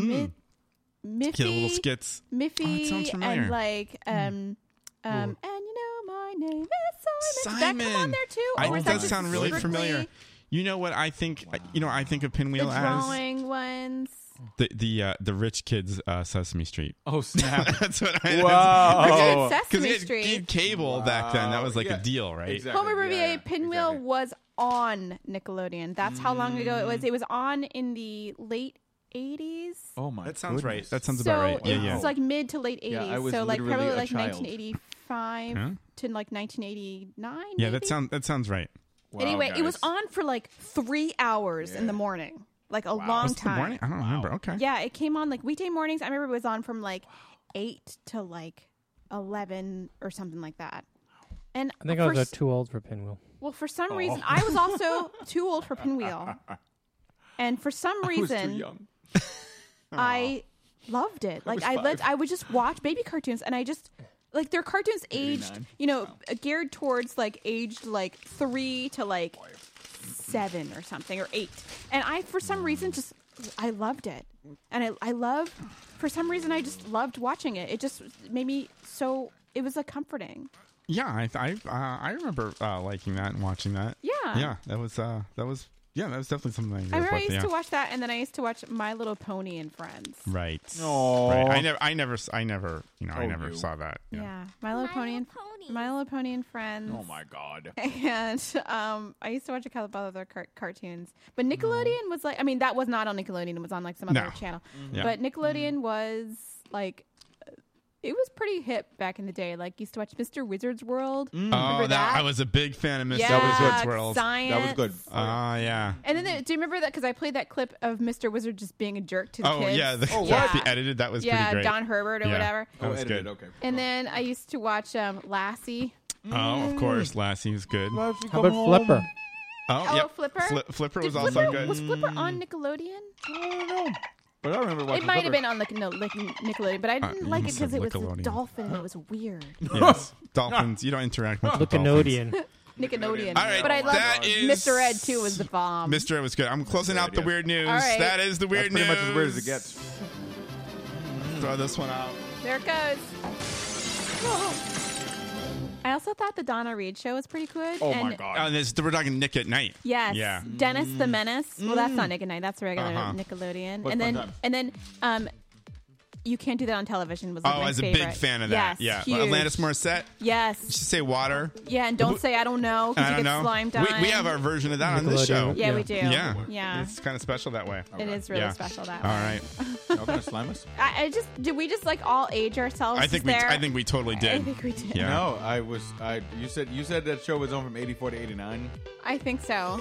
Get little skits. Miffy, Oh, it sounds familiar. and like and you know my name is Simon. Did that come on there too? Or was It that does just sound really strictly familiar. You know what I think? I think of The Pinwheel as drawing ones. the rich kids Sesame Street. Oh snap! That's what I. Wow. Sesame he had Street. cable back then. That was like Yeah. a deal, right? Exactly. Homer Riviere Pinwheel was on Nickelodeon. That's how long ago it was. It was on in the late 80s. Oh my! That sounds right. goodness. That sounds So about right. it's Yeah. like mid to late 80s. Yeah, I was so like literally probably a like child. 1985 Huh? to like 1989. Yeah, maybe? that sounds right. Anyway, it was on for like 3 hours in the morning, like a long Was it the time. morning? I don't remember. Okay. Yeah, it came on like weekday mornings. I remember it was on from like 8 to like 11 or something like that. And I think I was too old for Pinwheel. well, for some reason, I was also too old for Pinwheel, and for some I was too reason, young. I loved it. Like was 5. I would just watch baby cartoons, and I just like their cartoons aged, 89. Geared towards like aged like 3 to like 7 or something or 8, and I for some reason just I loved it, and for some reason I just loved watching it. It just made me so it was like comforting. Yeah, I remember liking that and watching that. Yeah. Yeah, that was definitely something I I grew up remember I with. used Yeah. to watch that, and then I used to watch My Little Pony and Friends. Right. Aw. Right. I never saw that. Yeah, My Little Pony and Friends. Oh my god! And I used to watch a couple of other cartoons, but Nickelodeon was like, I mean, that was not on Nickelodeon; it was on like some other No. channel. Yeah. But Nickelodeon was like, it was pretty hip back in the day. Like, used to watch Mr. Wizard's World. Remember Oh, that? I was a big fan of Mr. Yeah, Wizard's World. Science. That was good. Oh yeah. And then, do you remember that? Because I played that clip of Mr. Wizard just being a jerk to the Oh kids. yeah. The edited that was yeah, pretty great. Don Herbert or Yeah. whatever. That was edited, good. okay. And then I used to watch Lassie. Oh, of course, Lassie was good. How about Flipper? Oh, yep. Flipper. Flipper Did was also Flipper- good. Was Flipper on Nickelodeon? I don't know, but I remember watching. It might have Flipper. been on like Nickelodeon, but I didn't you like it said because it was a Nickelodeon. dolphin and it was weird. Yes, dolphins. You don't interact with the dolphins. Nickelodeon. Nickelodeon. All right, but I loved that is- Mr. Ed too was the bomb. Mr. Ed was good. I'm closing out the weird news. All right. That is the weird That's pretty news. much as weird as it gets. Throw this one out. There it goes. I also thought the Donna Reed show was pretty good. Oh and my god! We're talking Nick at Night. Yes. Yeah. Dennis the Menace. Well, that's not Nick at Night. That's regular Uh-huh. Nickelodeon. What and fun then time. You Can't Do That on Television was Oh, like my I was a favorite. big fan of that. Yes, Yeah. huge. Alanis Morissette. Yes. Did she say water? Yeah, and don't say I don't know because I you don't get know. slimed on. We have our version of that on this show. Yeah, we do. Yeah. Yeah. It's kind of special that way. It is really Yeah. special that All way. right. Y'all gonna slime us? Did we just like all age ourselves? I think there? we totally did. I think we did. Yeah. No, you said that show was on from 84 to 89. I think so.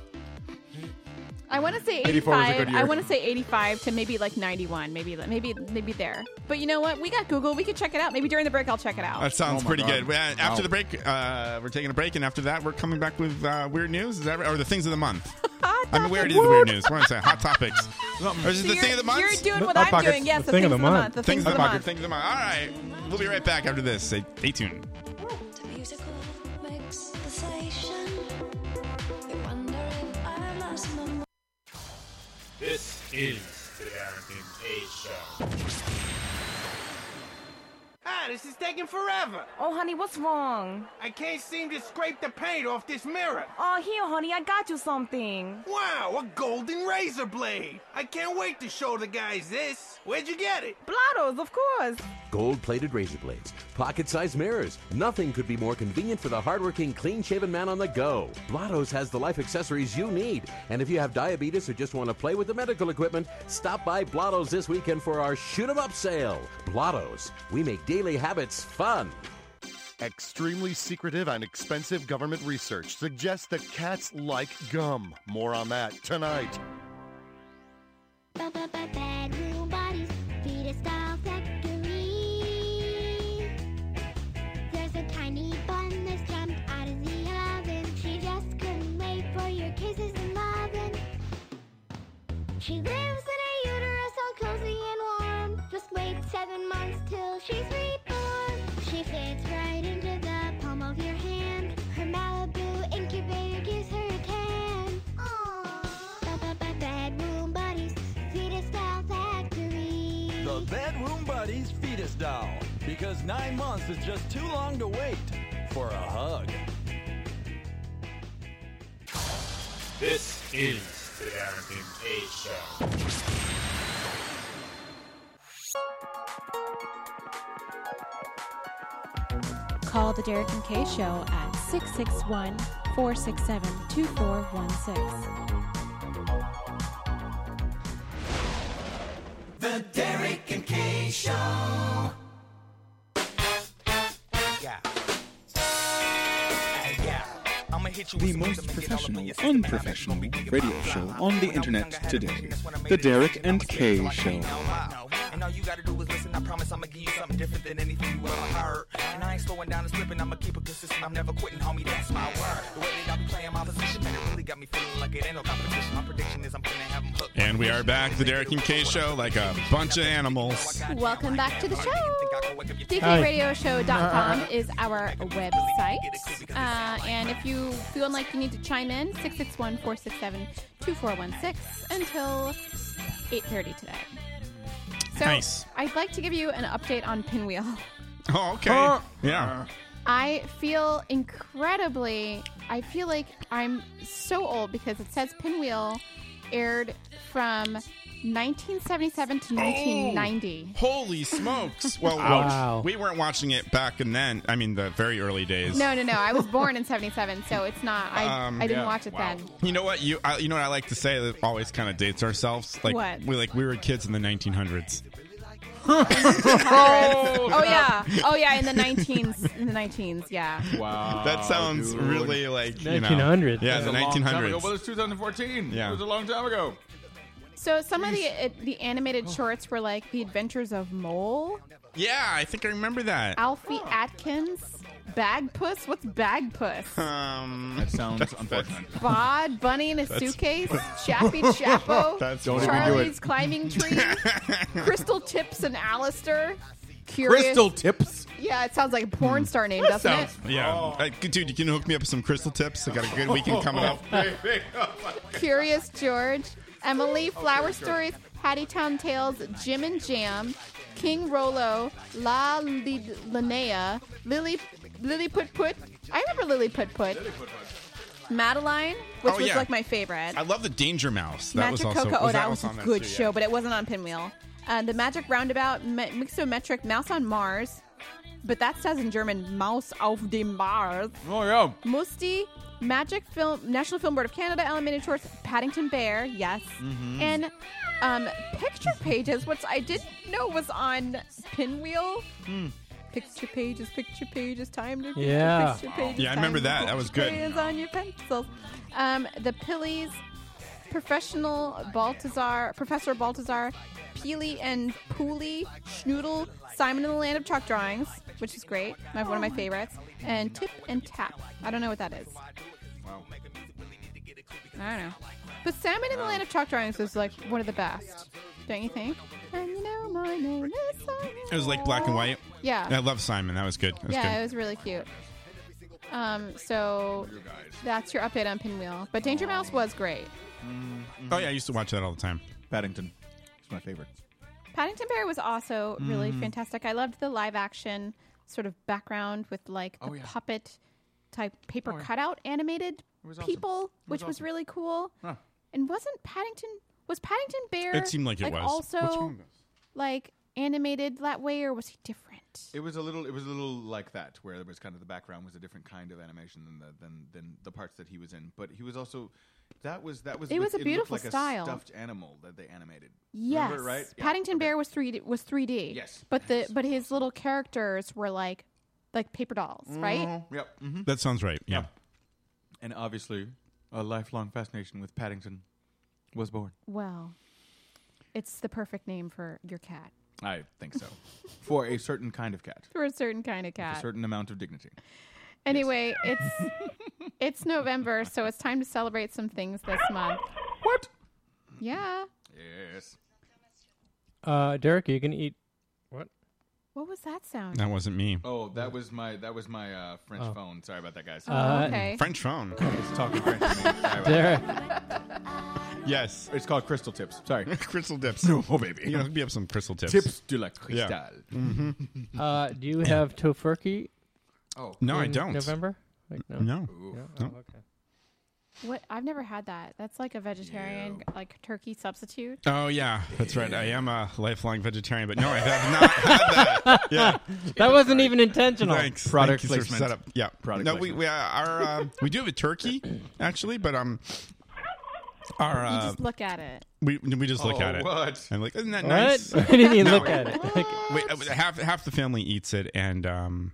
I want to say 84 was a 85. good year. I want to say 85 to maybe like 91. Maybe there. But you know what? We got Google. We can check it out. Maybe during the break I'll check it out. That sounds Oh my pretty God. good. Well, after Wow. the break, we're taking a break, and after that, we're coming back with weird news. Is that right? Or the things of the month? I mean, we already did the weird news. What am I saying? Hot topics. Or is it the thing of the month? You're doing what I'm doing. Yes, the things of the month. The things of the month. Things of the month. All right. We'll be right back after this. Stay tuned. Musical makes the sensation. They wonder if I've lost my mind. This is the Darrington K Show. Ah, this is taking forever. Oh, honey, what's wrong? I can't seem to scrape the paint off this mirror. Oh, here, honey, I got you something. Wow, a golden razor blade. I can't wait to show the guys this. Where'd you get it? Blotto's, of course. Gold-plated razor blades, pocket-sized mirrors. Nothing could be more convenient for the hardworking, clean-shaven man on the go. Blotto's has the life accessories you need. And if you have diabetes or just want to play with the medical equipment, stop by Blotto's this weekend for our Shoot 'em Up sale. Blotto's. We make daily habits fun. Extremely secretive and expensive government research suggests that cats like gum. More on that tonight. Bedroom bodies, fetus style factory. There's a tiny bun that's jumped out of the oven. She just couldn't wait for your kisses and loving. She lives in a uterus all cozy and warm. Just wait 7 months till she's reborn. She fits right into the palm of your hand. Her Malibu incubator gives her a tan. Bedroom Buddies, Fetus Doll Factory. The Bedroom Buddies Fetus Doll. Because 9 months is just too long to wait for a hug. This is the Darrington K Show. Call the Derek and Kay Show at 661-467-2416. The Derek and Kay Show. The most professional, unprofessional radio show on the internet today. The Derek and Kay Show. And all you gotta do is listen. I promise I'ma give you something different than anything you ever heard. And I ain't slowing down and slipping. I'ma keep it consistent. I'm never quitting, homie. That's my word. The way they got me playing my position, man, it really got me feeling like it ain't no competition. My prediction is I'm gonna have them hooked. And we are back, the Derek and Kay Show, like a bunch of animals. Welcome back to the show. DKRadioshow.com is our website. And if you feel like you need to chime in, 661-467-2416 until 8:30 today. So Nice. I'd like to give you an update on Pinwheel. Oh, okay. Yeah. I feel like I'm so old because it says Pinwheel aired from 1977 to 1990. Holy smokes. Well, Wow. we weren't watching it back in then. I mean, the very early days. No. I was born in 77, so it's not. I didn't watch it then. You know what? You know what I like to say that always kind of dates ourselves? Like, What? we were kids in the 1900s. Oh yeah, in the 19s, yeah. Wow. That sounds dude. really like 1900s. Yeah, the That's a long time ago. 1900s. Well, it's 2014. Yeah. It was a long time ago. So some of the animated shorts were like The Adventures of Mole, Yeah, I think I remember that. Alfie Atkins, Bagpuss. What's Bagpuss? That sounds unfortunate. Bod, Bunny in a That's- suitcase, Chappie Chapo, That's Don't even do Charlie's it. climbing tree, Crystal Tips and Alistair. Curious. Crystal Tips. Yeah, it sounds like a porn star name, doesn't it? Yeah. Dude, you can hook me up with some crystal tips. I got a good weekend coming up. Curious George, Emily, Flower Stories, Hattitown Tales, Jim and Jam, King Rolo, La Linnea, Lily Put Put. I remember Lily Put Put. Madeline, which was like my favorite. I love the Danger Mouse. That Magic was also Coco. that That was a on there good too, yeah. show, but it wasn't on Pinwheel. The Magic Roundabout, Mixometric, Mouse on Mars, but that says in German, Maus auf dem Mars. Oh, yeah. Musti, Magic Film, National Film Board of Canada, Animated Shorts, Paddington Bear, yes. And Picture Pages, which I didn't know was on Pinwheel. Picture pages, time to Yeah. picture pages. Yeah, I remember time to that. That was picture good. pages on your pencils. The Pillies, Professor Baltazar, Peely and Pooley, Schnoodle, Simon and the Land of Chalk Drawings, which is great. One of my favorites. And Tip and Tap. I don't know what that is. I don't know. But Simon and the Land of Chalk Drawings was like one of the best. Don't you think? And you know my name is Simon. It was like black and white. Yeah. I love Simon. That was good. That was Yeah, good. it was really cute. So that's your update on Pinwheel. But Danger Mouse was great. Oh, yeah, I used to watch that all the time. Paddington. It's my favorite. Paddington Bear was also really fantastic. I loved the live action sort of background with like the puppet type paper cutout animated people, which was really cool. Huh. And was Paddington Bear? It seemed like it was. Also, What's wrong with this? like animated that way, or was he different? It was a little like that, where there was kind of the background was a different kind of animation than the parts that he was in. But he was also that was It was a looked beautiful like style. a stuffed animal that they animated. Yes, Remember, right? Yeah. Paddington Bear was 3D. Yes. But his little characters were like like paper dolls, right? Yep. Mm-hmm. That sounds right. Yeah. And obviously, a lifelong fascination with Paddington was born. Well, it's the perfect name for your cat. I think so. For a certain kind of cat. For a certain kind of cat. With a certain amount of dignity. Anyway, it's November, so it's time to celebrate some things this month. What? Yeah. Yes. Derek, are you gonna eat what? What was that sound? That wasn't me. Oh, that was my French phone. Sorry about that, guys. Okay. French phone. It's talking French to me. Sorry about Derek. Yes. It's called Crystal Tips. Sorry. Crystal Dips. Oh, baby. You know, be up some crystal tips. Tips de la cristal. Yeah. Mm-hmm. Do you have tofurkey? Oh. No, I in don't. November? Like, No. No? No. Oh, okay. What? I've never had that. That's like a vegetarian, like turkey substitute. Oh, yeah. That's right. I am a lifelong vegetarian, but no, I have not had that. Yeah. That wasn't even intentional. Thanks. Product Thank you for placement. setup. Yeah. Product no, placement. we do have a turkey, actually, but You just look at it. we just look at it. What? And like, isn't that What? nice? What do you mean look at it? Like, Wait, half the family eats it, and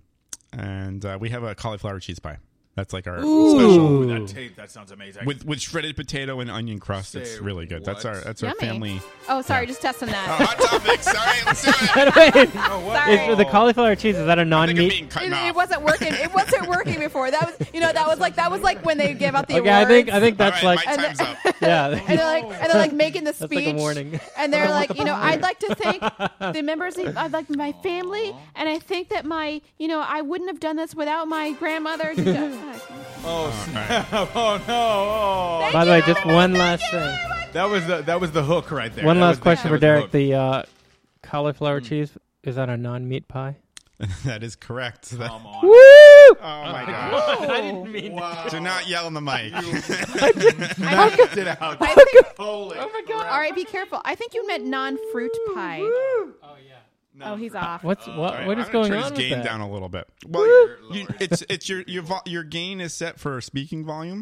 we have a cauliflower cheese pie. That's like our special That sounds amazing. with shredded potato and onion crust. It's Say really good. That's what? our Yummy. family. Oh, sorry, just testing that. Hot topic. Sorry, let's do it. Sorry. is the cauliflower cheese, is that a I think I'm non-meat? being cut It off. wasn't working. It wasn't working before. That was like when they give out the Okay, awards. I think that's All right, like my time's up. yeah. And they're like making the speech. That's like a warning. And they're like, I'd like to thank the members of like my family, and I think that I wouldn't have done this without my grandmother. Oh, snap. Oh, no. Oh. By the way, just one last thing. That was the hook right there. One That last was the- question that for was the Derek. hook. The cauliflower cheese, is that a non-meat pie? That is correct. Come on. Woo! Oh my god! I didn't mean Do not yell on the mic. Knocked it out. I think, Holy oh my god! All right, be careful. I think you meant non-fruit pie. Oh yeah. Oh, he's off. What All right, is I'm gonna going turn on his with gain that? down a little bit. Well, it's your gain is set for speaking volume.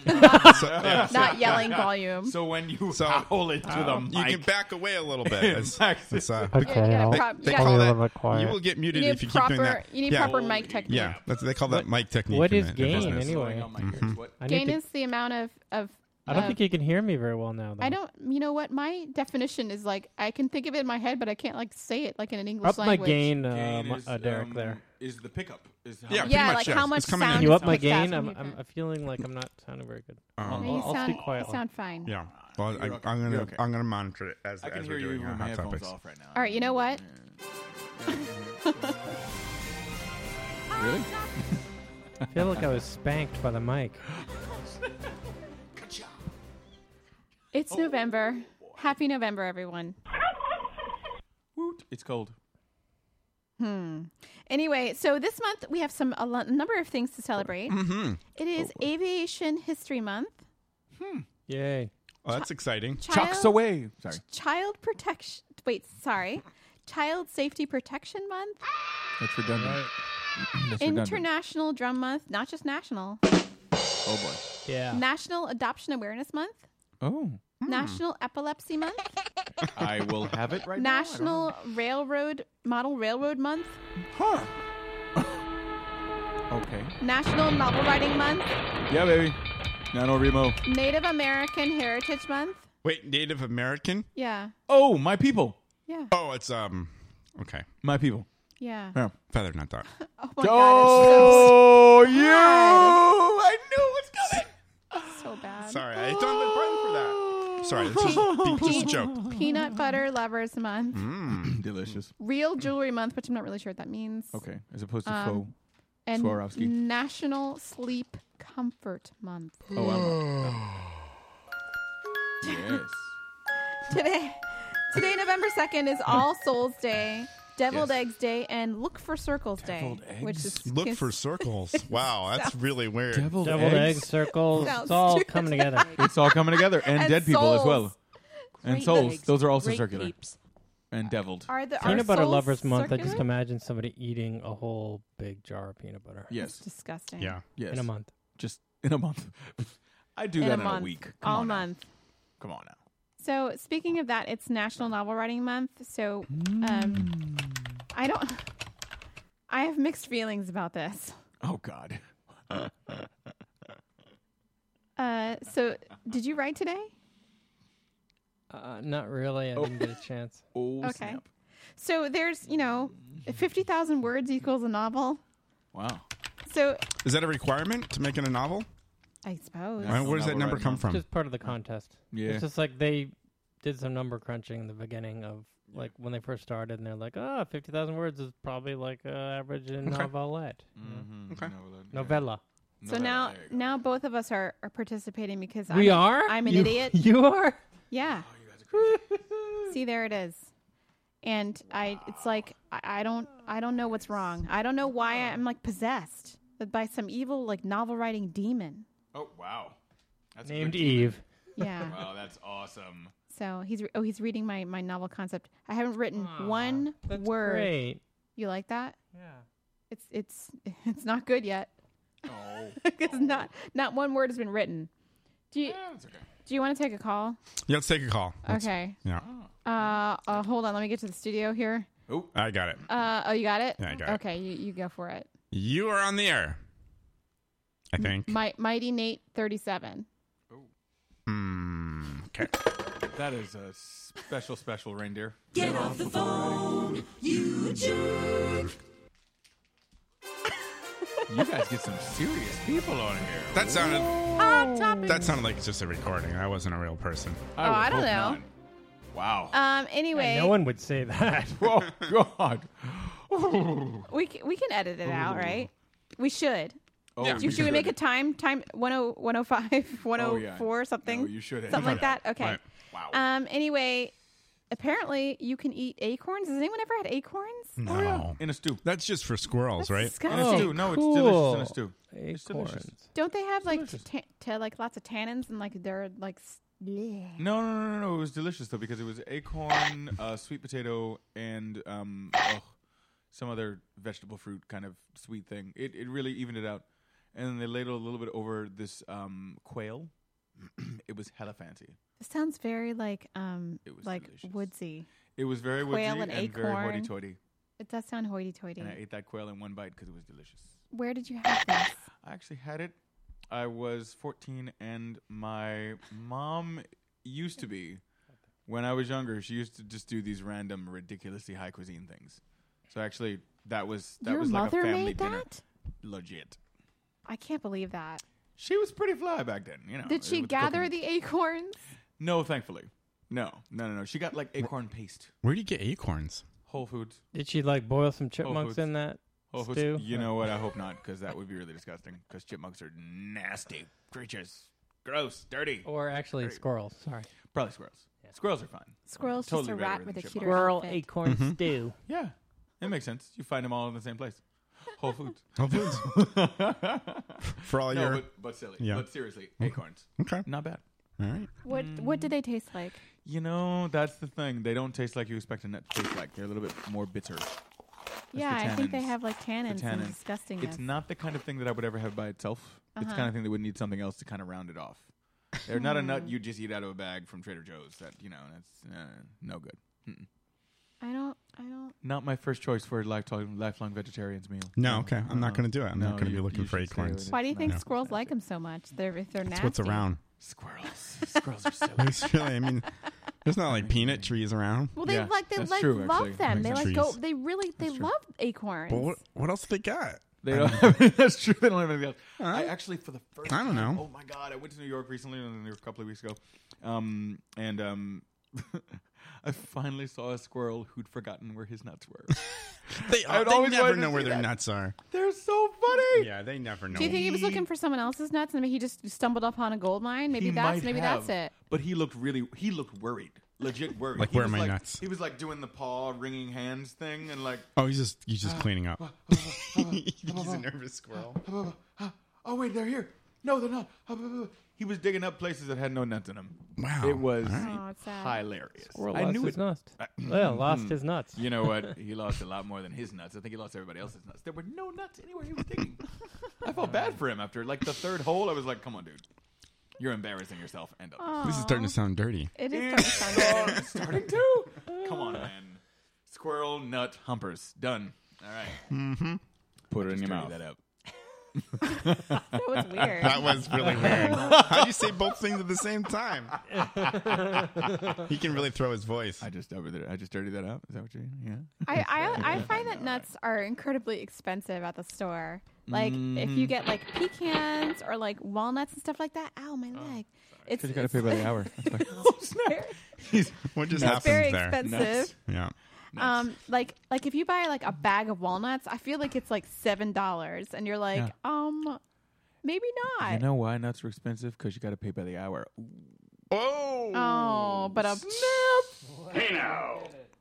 Not yelling volume. So when you howl into the mic, you can back away a little bit. It's, Okay, Yeah, I'll they probably call a that- little bit quiet. you will get muted You need if you keep doing that. You need Yeah. proper mic technique. Yeah, they call that mic technique. What in is the gain business. anyway? on my ears. What? I need Gain to- is the amount of. I don't think you can hear me very well now. Though. I don't. You know what? My definition is like I can think of it in my head, but I can't like say it like in an English Up my language. gain, Gain is, Derek. There. Is the pickup? Is how Yeah, much- pretty Yeah, much, like yes. how much It's coming in. sound. You is up my how much gain? fast I'm when you feeling like I'm not sounding very good. Oh. You I'll sound, speak quietly. You sound fine. Yeah. Well, You're okay. I'm You're gonna okay. I'm gonna monitor it as I can as hear we're you doing with our my hot headphones topics. off right now. All right, you know what? Really? I feel like I was spanked by the mic. It's November. Happy November, everyone. Woot. It's cold. Anyway, so this month we have a number of things to celebrate. Mm-hmm. It is Aviation History Month. Yay. Oh, that's exciting. Chucks away. Sorry. Child Protection. Wait, sorry. Child Safety Protection Month. That's redundant. That's redundant. International Drum Month. Not just national. Oh boy. Yeah. National Adoption Awareness Month. Oh. National Epilepsy Month. I will have it right National Model Railroad Month. now. Huh. Okay. National Novel Writing Month. Yeah, baby. Nano Remo. Native American Heritage Month. Wait, Native American? Yeah. Oh, my people. Yeah. Oh, it's okay. My people. Yeah. Yeah. Feather, not dog. Oh my Oh, God. you! I knew it was coming. It's so bad. Sorry, I don't have a button for that. Sorry, this is just a joke. Peanut Butter Lovers Month. Delicious. Real Jewelry Month, which I'm not really sure what that means. Okay, as opposed to faux. And Swarovski. National Sleep Comfort Month. Oh, yes. Today, November 2nd, is All Souls Day, Deviled Eggs Day, and Look for Circles Day. Which is Look for circles. Wow, that's really weird. Deviled eggs, circles. Sounds It's all stupid. coming together. It's all coming together. And, And dead people as well. souls. And Great souls. eggs. Those are also Great circular. peeps. And deviled. Are Peanut Butter souls Lovers Month, I just circular? imagine somebody eating a whole big jar of peanut butter. Yes. It's disgusting. Yeah. Yes. In a month. Just in a month. I do In that a in a month. week. Come All on now. month. Come on now. So speaking of that, it's National Novel Writing Month. So I I have mixed feelings about this. Oh, God. So, did you write today? Not really. I didn't get a chance. Oh, Okay. snap. So there's, 50,000 words equals a novel. Wow. So Is that a requirement to make it a novel? I suppose. Where does that number come from? Just part of the contest. Yeah. It's just like they did some number crunching in the beginning of like when they first started, and they're like, 50,000 words is probably like average in novelette. Mm-hmm. Okay. Novella. So now both of us are participating because We are? I'm an You- idiot. You are? Yeah. See, there it is. And it's like I don't know what's wrong. I don't know why I'm like possessed by some evil like novel writing demon. Oh, wow. That's Named good. Eve. Yeah. Wow, that's awesome. So he's reading my novel concept. I haven't written one word. Great. You like that? Yeah. It's not good yet. Oh. It's not one word has been written. Do you want to take a call? Yeah, let's take a call. Okay. Yeah. Hold on. Let me get to the studio here. Oh, I got it. You got it? Yeah, I got it. Okay, you go for it. You are on the air. I think. Mighty Nate 37. Okay. That is a special reindeer. Get off the phone, you jerk. You guys get some serious people on here. That sounded. Hot topic. That sounded like just a recording. That wasn't a real person. I don't know. Wow. Anyway, No one would say that. Oh, God. we can edit it out, right? We should. Oh, should you we should. make a time 105, 104 something? No, you should. Something like that. Okay. Right. Wow. Anyway, apparently you can eat acorns. Has anyone ever had acorns? No. In a stew. That's just for squirrels, right? disgusting. In a stew. No, cool. it's delicious in a stew. It's delicious. Acorns. Don't they have like like lots of tannins and like they're like bleh. No. It was delicious though because it was acorn, sweet potato, and some other vegetable fruit kind of sweet thing. It really evened it out. And then they ladled a little bit over this quail. It was hella fancy. This sounds very like It was like delicious. woodsy. It was very woodsy Quail and very acorn. hoity-toity. It does sound hoity-toity. And I ate that quail in one bite because it was delicious. Where did you have this? I actually had it. I was 14, and my mom used to be, when I was younger, she used to just do these random, ridiculously high cuisine things. So actually, that was Your like a mother family made dinner. that? Legit. I can't believe that. She was pretty fly back then, you know. Did she with gather cooking. the acorns? No, thankfully. No. She got like acorn paste. Where do you get acorns? Whole Foods. Did she like boil some Whole chipmunks Foods. in that Whole Foods. stew? You know what? I hope not, because that would be really disgusting. Because chipmunks are nasty creatures. Gross. Dirty. Or actually Dirty. squirrels. Sorry. Probably squirrels. Squirrels are fine. Squirrel's Totally just a redder rat than with a chipmunk. cuter Squirrel outfit. acorn Mhm. stew. Yeah. It makes sense. You find them all in the same place. Whole Foods. Whole Foods. For all your. but silly. Yeah. But seriously, acorns. Okay. Not bad. All right. What do they taste like? You know, that's the thing. They don't taste like you expect a nut to taste like. They're a little bit more bitter. That's Yeah, the I think they tannins. have like The tannins and tannins. disgustingness. It's not the kind of thing that I would ever have by itself. It's the Uh-huh. kind of thing that would need something else to kind of round it off. They're not a nut you just eat out of a bag from Trader Joe's. That that's no good. Mm-mm. I don't. Not my first choice for a lifelong vegetarian's meal. No, okay. I'm not going to do it. I'm No, not going to be you- looking you for should stay acorns. with it. Why do you think No. squirrels like them so much? If they're That's nasty. what's around. Squirrels. Squirrels are silly. It's really, I mean, there's not like peanut trees around. Well, they Yeah, they that's true, love actually. them. They Makes like sense. go. They true. love acorns. But what else do they got? They don't have, that's true. They don't have anything else. I actually, for the first I don't time, know. oh my God, I went to New York recently, a couple of weeks ago. I finally saw a squirrel who'd forgotten where his nuts were. They I'd they always never wanted to know where see their that. nuts are. They're so funny. Yeah, they never know. Do you think he was looking for someone else's nuts and he just stumbled upon a gold mine? Maybe He that's might have, it. But he looked worried. Legit worried. Like, He where are was my like, nuts? He was like doing the paw wringing hands thing and like, Oh, he's just cleaning up. He's a nervous squirrel. oh wait, they're here. No, they're not. He was digging up places that had no nuts in them. Wow. It was All right. Oh, it's sad. hilarious. Squirrel I lost knew his it. nuts. Well, lost his nuts. You know what? He lost a lot more than his nuts. I think he lost everybody else's nuts. There were no nuts anywhere he was digging. I felt bad for him after like the third hole. I was like, come on, dude. You're embarrassing yourself and others. This is starting to sound dirty. It is starting to sound good. Starting to? Come on, man. Squirrel nut humpers. Done. All right. Mm-hmm. Put it in your Just mouth. dirty That up. That was weird. That was really weird. How'd you say both things at the same time? He can really throw his voice. I just dirtied that up. Is that what you? Yeah. I find that nuts are incredibly expensive at the store. Like if you get like pecans or like walnuts and stuff like that. Ow, my leg! It's Because you got to pay by the hour. What just it's happens very there? expensive. Yeah. Like if you buy like a bag of walnuts, I feel like it's like $7, and you're like, maybe not. You know why nuts are expensive? Because you got to pay by the hour. Oh, but a snap. Hey now.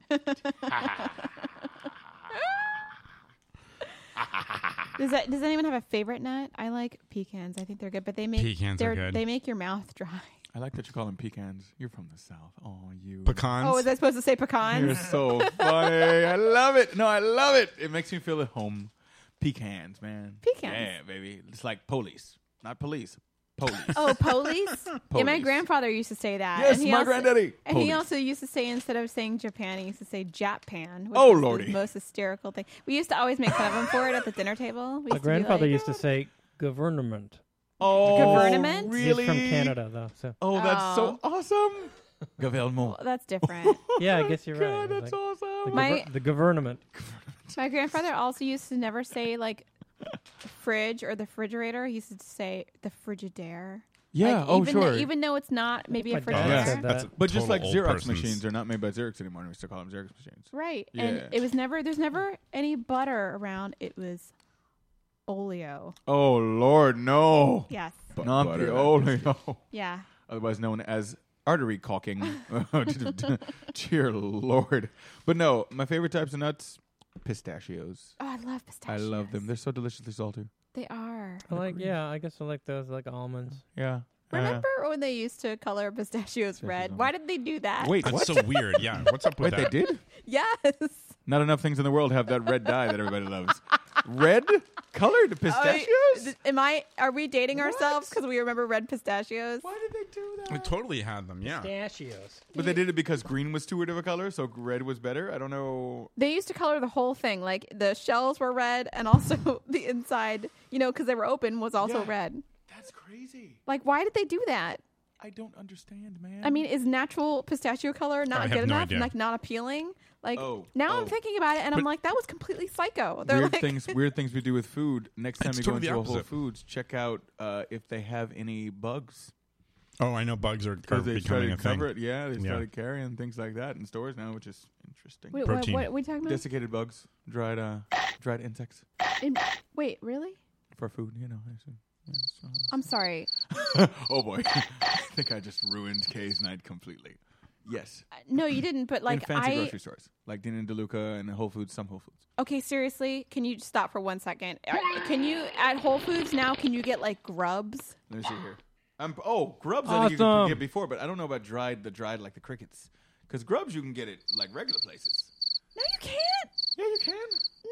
Does anyone have a favorite nut? I like pecans. I think they're good, but they make Pecans are good. They make your mouth dry. I like that you call them pecans. You're from the South. Oh, you. Pecans? Oh, was I supposed to say pecans? You're so funny. I love it. No, I love it. It makes me feel at home. Pecans, man. Pecans. Yeah, baby. It's like police. Not police. Police. Oh, police? Yeah, my Police. grandfather used to say that. Yes, and he my also, granddaddy. And he Police. also used to say, instead of saying Japan, he used to say Japan. Which Oh, was Lordy. the most hysterical thing. We used to always make fun of him for it at the dinner table. We My used to be grandfather like, used to say government. Oh, Government? really? He's from Canada, though. So. Oh, that's so awesome. Gouvernement. Well, that's different. Yeah, I guess you're right. God, It was that's like awesome. My- the government. My grandfather also used to never say like fridge or the refrigerator. He used to say the Frigidaire. Yeah, like, sure. Even though it's not maybe a My dad Frigidaire. said that. That's a But just total like old Xerox person's- machines, they're not made by Xerox anymore. We still call them Xerox machines. Right. Yeah. And there's never any butter around. It was oleo. Oh, Lord, no. Yes. Not butter. the oleo. Yeah. Otherwise known as artery caulking. Dear Lord. But no, my favorite types of nuts, pistachios. Oh, I love I pistachios. love them. They're so deliciously salty. They are. I like, yeah, I guess I like those, like almonds. Yeah. Remember when they used to color pistachios red? Why did they do that? Wait, That's what? so weird. Yeah. What's up with Wait, that? they did? Yes. Not enough things in the world have that red dye that everybody loves. Red colored pistachios? Are we dating ourselves because we remember red pistachios? Why did they do that? We totally had them. Yeah. Pistachios. But they did it because green was too weird of a color, so red was better. I don't know. They used to color the whole thing. Like the shells were red, and also the inside, because they were open, was also Yeah. red. That's crazy. Like, why did they do that? I don't understand, man. I mean, is natural pistachio color not I good have no enough? idea. Like, not appealing? Like, Oh, now oh. I'm thinking about it, and I'm But- like, that was completely psycho. They're weird like, things we do with food. Next time It's you go totally into a opposite. Whole Foods, check out if they have any bugs. Oh, I know bugs are Because they becoming started a to thing. cover it. Yeah, they Yeah. started carrying things like that in stores now, which is interesting. Wait, Protein. what are we talking about? Desiccated bugs, dried insects Wait, really? for food. I assume. Yeah, so- I'm sorry. Oh boy, I think I just ruined Kay's night completely. Yes, No, you didn't, but like, in fancy grocery stores like Dean and DeLuca and Whole Foods, some Whole Foods. Okay, seriously, can you stop for 1 second? Can you, at Whole Foods now, can you get like grubs? Let me see here. Grubs I think you could Awesome. get before, but I don't know about dried like the crickets. Because grubs you can get it like regular places. No, you can't. Yeah, you can.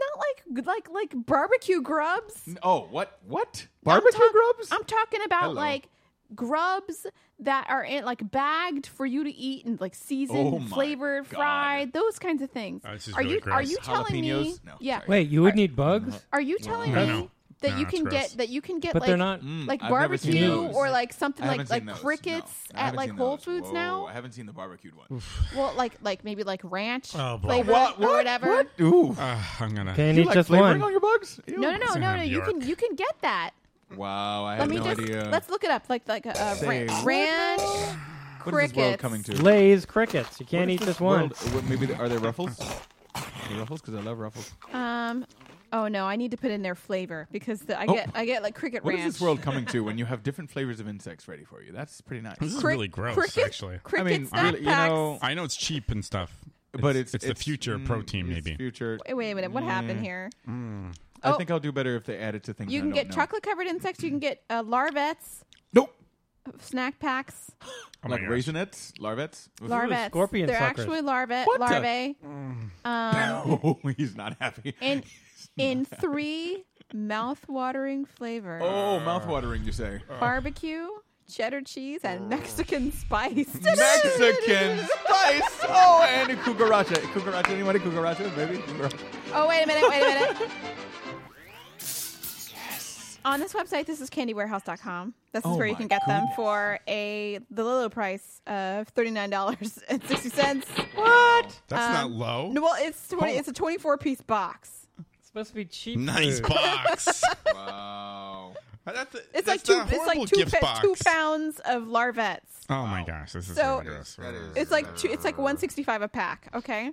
Not like barbecue grubs. Oh, what? Barbecue grubs? I'm talking about Hello. like grubs that are in like bagged for you to eat and like seasoned, Oh my flavored, God. fried, those kinds of things. This is Are really you gross. are you telling me? Jalapenos? No, yeah. sorry. Wait, you would need bugs? Are you telling I me know. that No, you it's can gross. get But like they're not. like I've never seen barbecue those. or like something I like haven't seen those. crickets No, I at haven't like seen Whole those. Foods Whoa, now? I haven't seen the barbecued one. Well, like maybe like ranch Oh, boy. flavor or whatever. What? Ooh. I'm gonna. Can You eat like just flavoring one. on your bugs? Ew. No. Bjork. You can get that. Wow, I Let had me no just idea. let's look it up. Like Say what? ranch What is this world crickets. coming to? Lay's crickets. You can't What is eat this just one. world- what, maybe are they ruffles? Are they ruffles? Because I love ruffles. Oh no, I need to put in their flavor because I get like cricket What ranch. is this world coming to when you have different flavors of insects ready for you? That's pretty nice. This is really gross, cricket- actually. Cricket I mean, snack really, packs. I know it's cheap and stuff, But it's the future of protein, it's maybe. Future. Wait a minute, what happened here? I think I'll do better if they add it to things. You I can don't get know. chocolate covered insects. You can get larvettes. Nope. Snack packs. Oh my Like gosh. raisinets, larvettes. Larvettes. scorpion They're suckers. actually larvae. What the- larvae. Oh, he's not happy. In 3 mouth-watering flavors: Oh, mouth-watering, you say? barbecue, cheddar cheese, and Mexican spice. Mexican spice. Oh, and cucaracha. Cucaracha. Anybody cucaracha? Maybe. Cucaracha. Oh, wait a minute. On this website, this is candywarehouse.com. This is where you can get them for the low price of $39.60. What? That's not low. No, well, it's a 24-piece box. It's supposed to be cheap. Nice food. box. Wow. It's like 2 pounds of larvettes. Oh my gosh, this is So gross. it's like $165 a pack. Okay.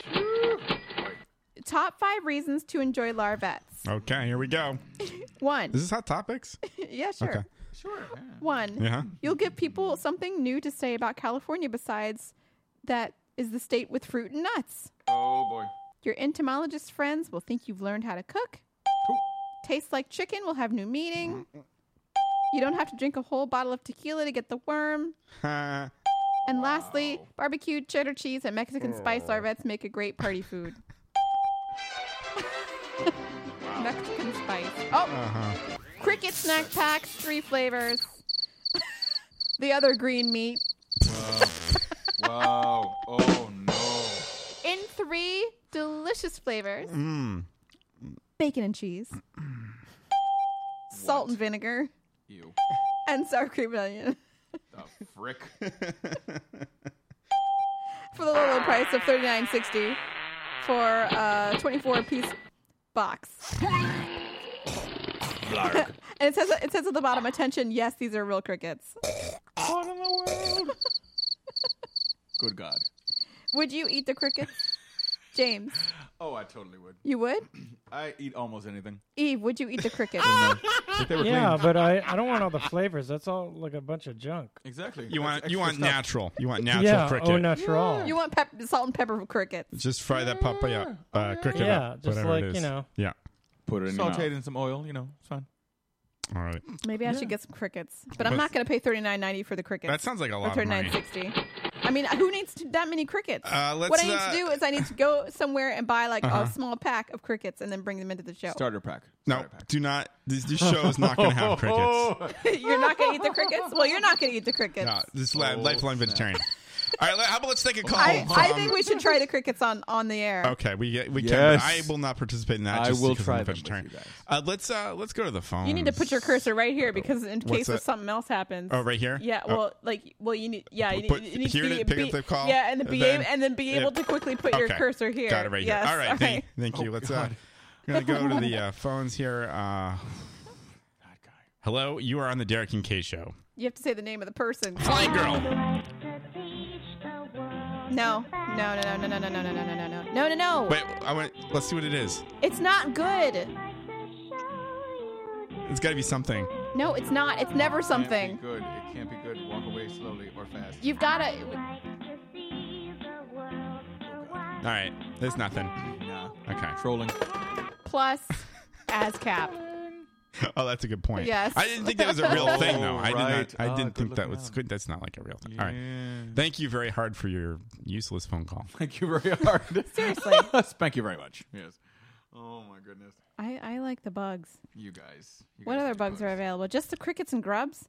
Top 5 reasons to enjoy larvettes. Okay, here we go. 1. Is this Hot Topics? Yeah, sure. Okay. Sure. Yeah. 1. Yeah. You'll give people something new to say about California besides that is the state with fruit and nuts. Oh boy. Your entomologist friends will think you've learned how to cook. Cool. Tastes like chicken will have new meaning. You don't have to drink a whole bottle of tequila to get the worm. And lastly, barbecued cheddar cheese and Mexican spice larvettes make a great party food. Mexican spice. Oh, cricket snack packs, 3 flavors. The other green meat. Wow. Oh no. In 3 delicious flavors. Bacon and cheese. Salt and vinegar. Ew. And sour cream and onion. The frick. For the low price of $39.60 for a 24-piece box. And it says at the bottom, attention, yes, these are real crickets. What in the world? Good God. Would you eat the crickets? James. Oh, I totally would. You would? I eat almost anything. Eve, would you eat the crickets? Yeah, but I don't want all the flavors. That's all like a bunch of junk. Exactly. You want stuff. natural. You want natural cricket. Oh, natural. You want salt and pepper crickets. Just fry that papaya cricket Yeah, up. just whatever like, it is. you know. Yeah. Put it in sauteed in some oil. It's fine. All right. Maybe I should get some crickets, but I'm not going to pay $39.90 for the crickets. That sounds like a lot of money. $39.60. I mean, who needs that many crickets? Let's, what I need to do is I need to go somewhere and buy like a small pack of crickets and then bring them into the show. Starter pack. No, do not. This show is not going to have crickets. You're not going to eat the crickets? Well, you're not going to eat the crickets. No, this is lifelong vegetarian. All right, how about let's take a call. I think we should try the crickets on the air. Okay, we can. But I will not participate in that. I Just will because try I'm a them with vegetarian. you guys. Let's go to the phone. You need to put your cursor right here because in case if something else happens. Oh, right here. Yeah. Well, you need. Yeah. You need here to to pick up the call. Yeah, and then be able to quickly put your cursor here. Got it right yes. here. All right. Okay. Thank you. Let's. We're gonna go to the phones here. Hello, you are on the Derek and Kay Show. You have to say the name of the person. Flying Girl. No. Wait, let's see what it is. It's not good. It's got to be something. No, it's not. It's never something. It can't be good. Walk away slowly or fast. You've got to. All right, there's nothing. No. Okay. Trolling. Plus, ASCAP. Oh, that's a good point. Yes. I didn't think that was a real thing, though. Right. I didn't think that was good. That's not like a real thing. All right. Thank you very hard for your useless phone call. Thank you very hard. Seriously. Thank you very much. Yes. Oh my goodness. I like the bugs. You guys. What other bugs are available? Just the crickets and grubs?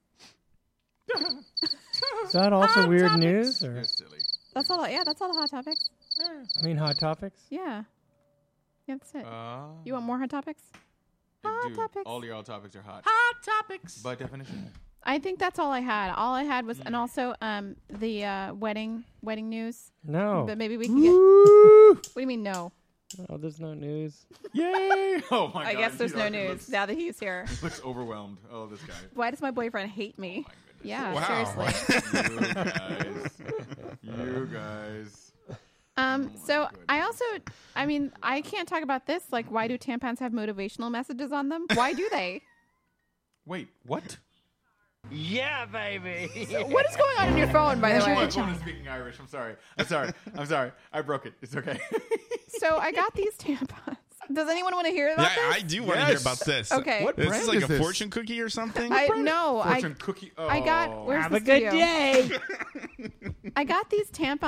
Is that also weird news? Or? You're silly. That's all. Yeah, that's all the hot topics. I mean, hot topics? Yeah. Yeah, that's it. You want more hot topics? Hot topics. All your topics are hot. Hot topics. By definition. I think that's all I had. All I had was, and also the wedding news. No. But maybe we can get. What do you mean no? Oh, there's no news. Yay! Oh my god. I guess there's no news now that he's here. He looks overwhelmed. Oh, this guy. Why does my boyfriend hate me? Yeah, wow. seriously. You guys. So I can't talk about this. Like, why do tampons have motivational messages on them? Why do they? Wait, what? Yeah, baby. So what is going on in your phone, by the way? My phone is speaking Irish. I'm sorry. I broke it. It's okay. So I got these tampons. Does anyone want to hear about this? I do want to hear about this. Okay. What this is like a fortune cookie or something? Fortune cookie. Oh. I got. Where's Have the a good studio? day. I got these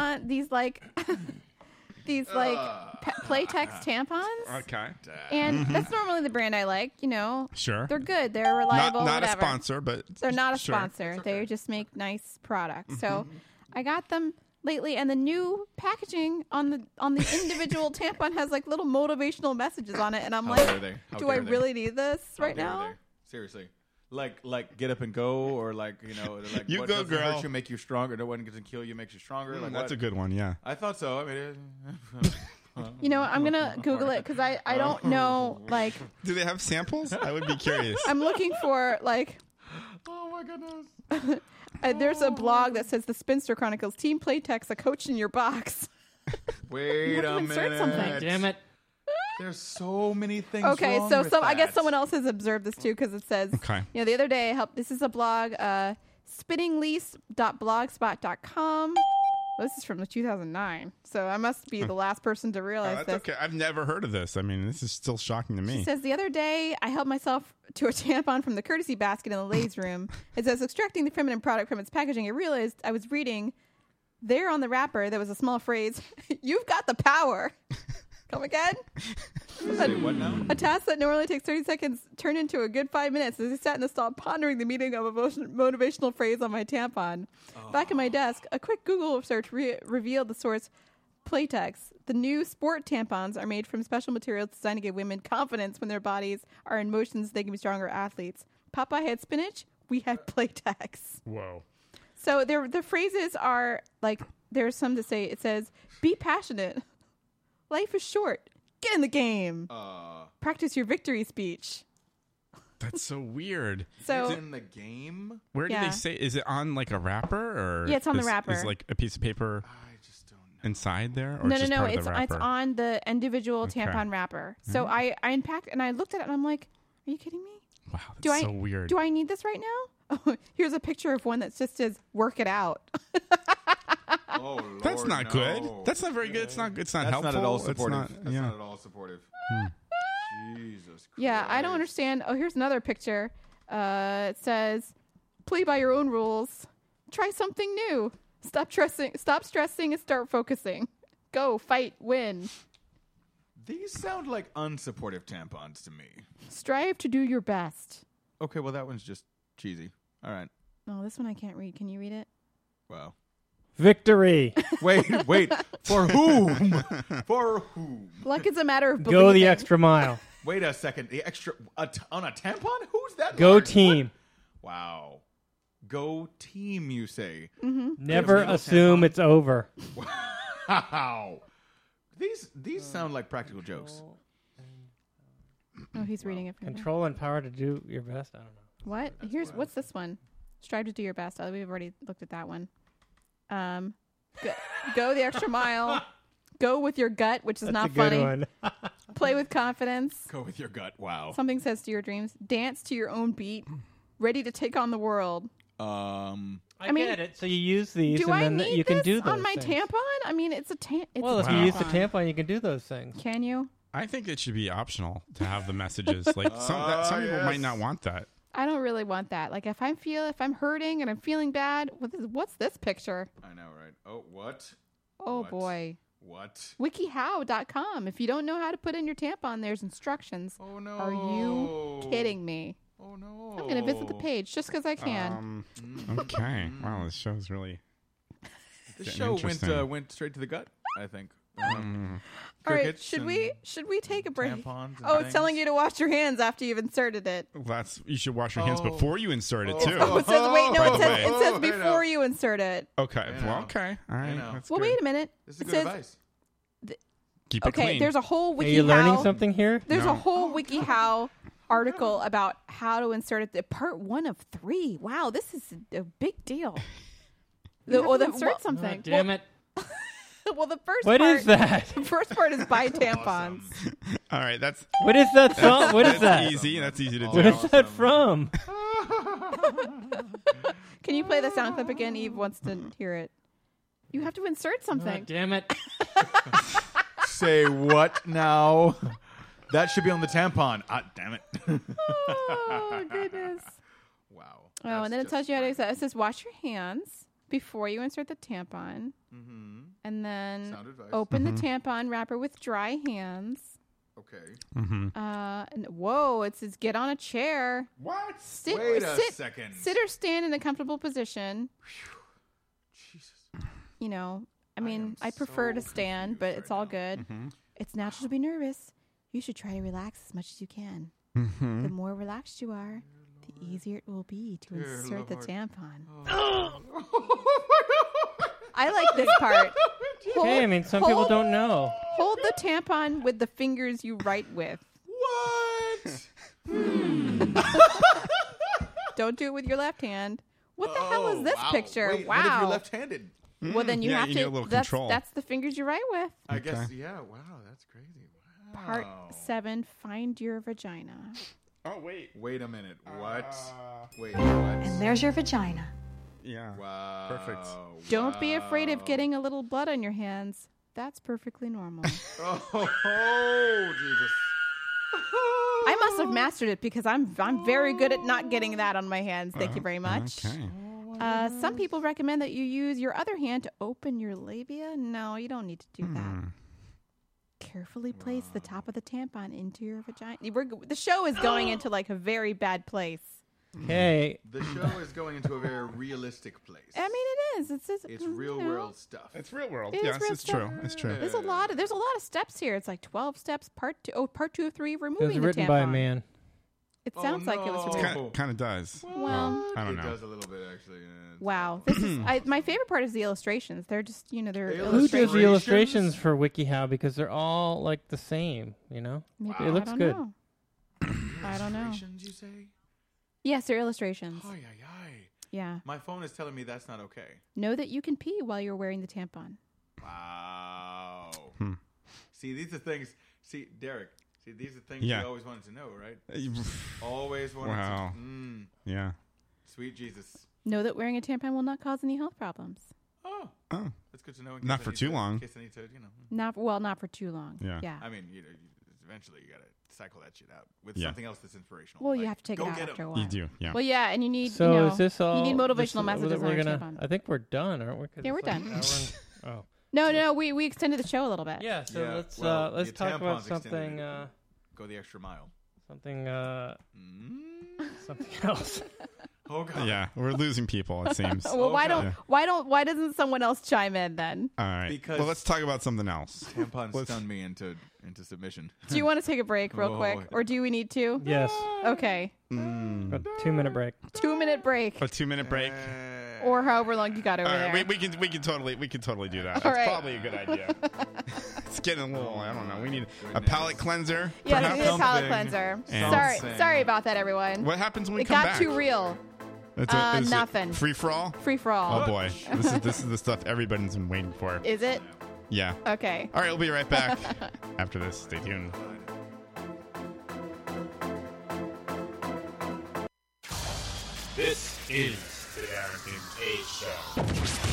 Playtex tampons. Okay. And that's normally the brand I like. Sure. They're good. They're reliable. Not whatever. a sponsor, but they're not a sure. sponsor. They just make nice products. So I got them lately, and the new packaging on the individual tampon has like little motivational messages on it, and I'm like, do I really need this right now? Seriously. Like get up and go, or like like You what go, doesn't girl. hurt you make you stronger. No one can kill you makes you stronger. Like That's what? a good one. Yeah. I thought so. I mean, You know, I'm gonna Google it because I don't know. Like, do they have samples? I would be curious. I'm looking for like. Oh my goodness. There's a blog that says the Spinster Chronicles Team Playtex, a coach in your box. Wait a minute. Something. Damn it. There's so many things. Okay, wrong so with I guess that. someone else has observed this too because it says, you know, the other day I helped. This is a blog, spinninglease.blogspot.com. Well, this is from 2009, so I must be the last person to realize That's this. okay. I've never heard of this. I mean, this is still shocking to me. She says, the other day, I helped myself to a tampon from the courtesy basket in the ladies' room. It says, extracting the feminine product from its packaging, I realized I was reading there on the wrapper, there was a small phrase, "You've got the power." Come again? What now? A task that normally takes 30 seconds turned into a good 5 minutes as I sat in the stall pondering the meaning of a motivational phrase on my tampon. Back at my desk, a quick Google search revealed the source, Playtex. The new sport tampons are made from special materials designed to give women confidence when their bodies are in motion so they can be stronger athletes. Popeye had spinach, we had Playtex. Whoa. So the phrases are like, there's some to say, it says, be passionate. Life is short. Get in the game. Practice your victory speech. That's so weird. So it's in the game. Where do they say? Is it on like a wrapper or? Yeah, it's on the wrapper. Is like a piece of paper inside there? Or No, just part of it's the wrapper? on the individual Okay. tampon wrapper. So I unpacked and I looked at it and I'm like, are you kidding me? Wow, that's so weird. Do I need this right now? Oh, here's a picture of one that just says "work it out." Oh, Lord, That's not no. good. That's not very good. It's not. It's not That's helpful. not at all It's supportive. not- That's yeah. not at all supportive. Jesus Christ. Yeah, I don't understand. Oh, here's another picture. It says, "Play by your own rules. Try something new. Stop stressing, and start focusing. Go, fight, win. These sound like unsupportive tampons to me. Strive to do your best." Okay, well that one's just cheesy. All right. Oh, this one I can't read. Can you read it? Wow. Victory. Wait. For whom? For whom? Luck is a matter of Go believing. the extra mile. Wait a second. The extra on a tampon? Who's that? Go large? team. Wow. Go team, you say? Mm-hmm. Never assume it's over. Wow. These sound like practical jokes. Oh, he's reading it. For me. Control and power to do your best. I don't know. What? What's this one? Strive to do your best. Oh, we've already looked at that one. Go the extra mile. Go with your gut, which is That's not a good funny. one. Play with confidence. Go with your gut. Wow. Something says to your dreams. Dance to your own beat. Ready to take on the world. I mean, get it. So you use these, Do and I then need you can this do those on my things. tampon? I mean, it's a Well, if you use the tampon, you can do those things. Can you? I think it should be optional to have the messages. Like some people might not want that. I don't really want that. Like if I'm hurting and I'm feeling bad, what's this picture? I know, right? Oh, what? Oh What? boy. What? WikiHow.com. If you don't know how to put in your tampon, there's instructions. Oh no. Are you kidding me? Oh no. I'm going to visit the page just because I can. Okay. Wow, this show's really. This getting show interesting. went straight to the gut, I think. All right, should we take a break? tampons and Oh, it's things. telling you to wash your hands after you've inserted it. You should wash your hands before you insert it too. Oh, it says wait, no, By it the says way. it says I before know. you insert it. Okay. I Well, know. okay. All right. know. That's Well, good. wait a minute. This is It good says advice. Keep it okay, clean. there's a whole WikiHow. Are you learning something here? There's No. a whole WikiHow article about how to insert it. Part 1 of 3. Wow, this is a big deal. Insert something. Oh, damn it. Well, the first What part is that? The first part is buy tampons. All right. That's. What is that song? What is that's that? easy. That's easy to do. What is that from? Can you play the sound clip again? Eve wants to hear it. You have to insert Oh, something. damn it. Say what now? That should be on the tampon. Damn it. Oh, goodness. Wow. Oh, and then it tells you how to it says wash your hands before you insert the tampon. Mm-hmm. And then Sound advice. open the tampon wrapper with dry hands. Okay. Mm-hmm. And whoa, it says get on a chair. What? Wait a second. Sit or stand in a comfortable position. Jesus. You know, I mean, I prefer to stand, but it's all good. Mm-hmm. It's natural to be nervous. You should try to relax as much as you can. Mm-hmm. The more relaxed you are, the easier it will be to insert the tampon. I like this part. Hey, I mean, some people don't know. Hold the tampon with the fingers you write with. What? Don't do it with your left hand. What the hell is this wow. picture? Wait, wow. What if you're left-handed? Well, then you have you to. need a little that's, control. that's the fingers you write with. I guess. Yeah. Wow, that's crazy. Wow. Part 7. Find your vagina. Oh wait. Wait a minute. What? Wait. What? And there's your vagina. Yeah. Wow. Perfect. Don't be afraid of getting a little blood on your hands. That's perfectly normal. Oh, Jesus. I must have mastered it because I'm very good at not getting that on my hands. Thank you very much. Okay. Some people recommend that you use your other hand to open your labia. No, you don't need to do that. Carefully place the top of the tampon into your vagina. The show is going into like a very bad place. Okay. The show is going into a very realistic place. I mean, it is. It's real world stuff. It's real world. It is Yes, real it's stuff. true. It's true. There's a lot of steps here. It's like 12 steps. Part 2 of 3. It Removing was the written tampon. by a man. It sounds like it was written. Kind of does. Well, I don't know. It does a little bit, actually. Yeah. Wow, this is my favorite part is the illustrations. They're just they're Who does the illustrations for WikiHow? Because they're all like the same, you know? Maybe, It looks I don't good. know. I don't know. Illustrations, you say? Yes, they're illustrations. Ay, ay, ay. Yeah. My phone is telling me that's not okay. Know that you can pee while you're wearing the tampon. Wow. See, these are things. See, Derek. See, these are things Yeah. you always wanted to know, right? Always wanted Wow. to. Yeah. Sweet Jesus. Know that wearing a tampon will not cause any health problems. Oh. Oh. That's good to know. Not for too long. In case I need to, Not for too long. Yeah. I mean, eventually you got to cycle that shit out with Yeah. something else that's inspirational. Well, like, you have to take it go out get after 'em. a while. You do, yeah. Well, yeah, and you need So is this all? you need motivational this, messages we're on your gonna, tampon. I think we're done, aren't we? 'Cause Yeah, we're it's like done. an hour and- oh. No, we extended the show a little bit. Yeah. So Yeah, let's well, let's the talk about tampons extended something. it. Go the extra mile. Something. Something else. Oh God. Yeah, we're losing people. It seems. Well, why doesn't someone else chime in then? All right. Because well, let's talk about something else. Tampons stunned me into submission. Do you want to take a break real quick, or do we need to? Yes. Okay. A 2-minute break. 2-minute break, A 2-minute break. or however long you got over All there. right, we can totally do that. All That's right. probably a good idea. It's getting a little. I don't know. We need a palate cleanser. Yes, perhaps? we need a palate cleanser. And- Sorry about that, everyone. What happens when we it come got back? too real. Is it Nothing. Free for all. Free for all. Oh boy, this is the stuff everybody's been waiting for. Is it? Yeah. Okay. All right, we'll be right back after this. Stay tuned. This is the Darrington K Show.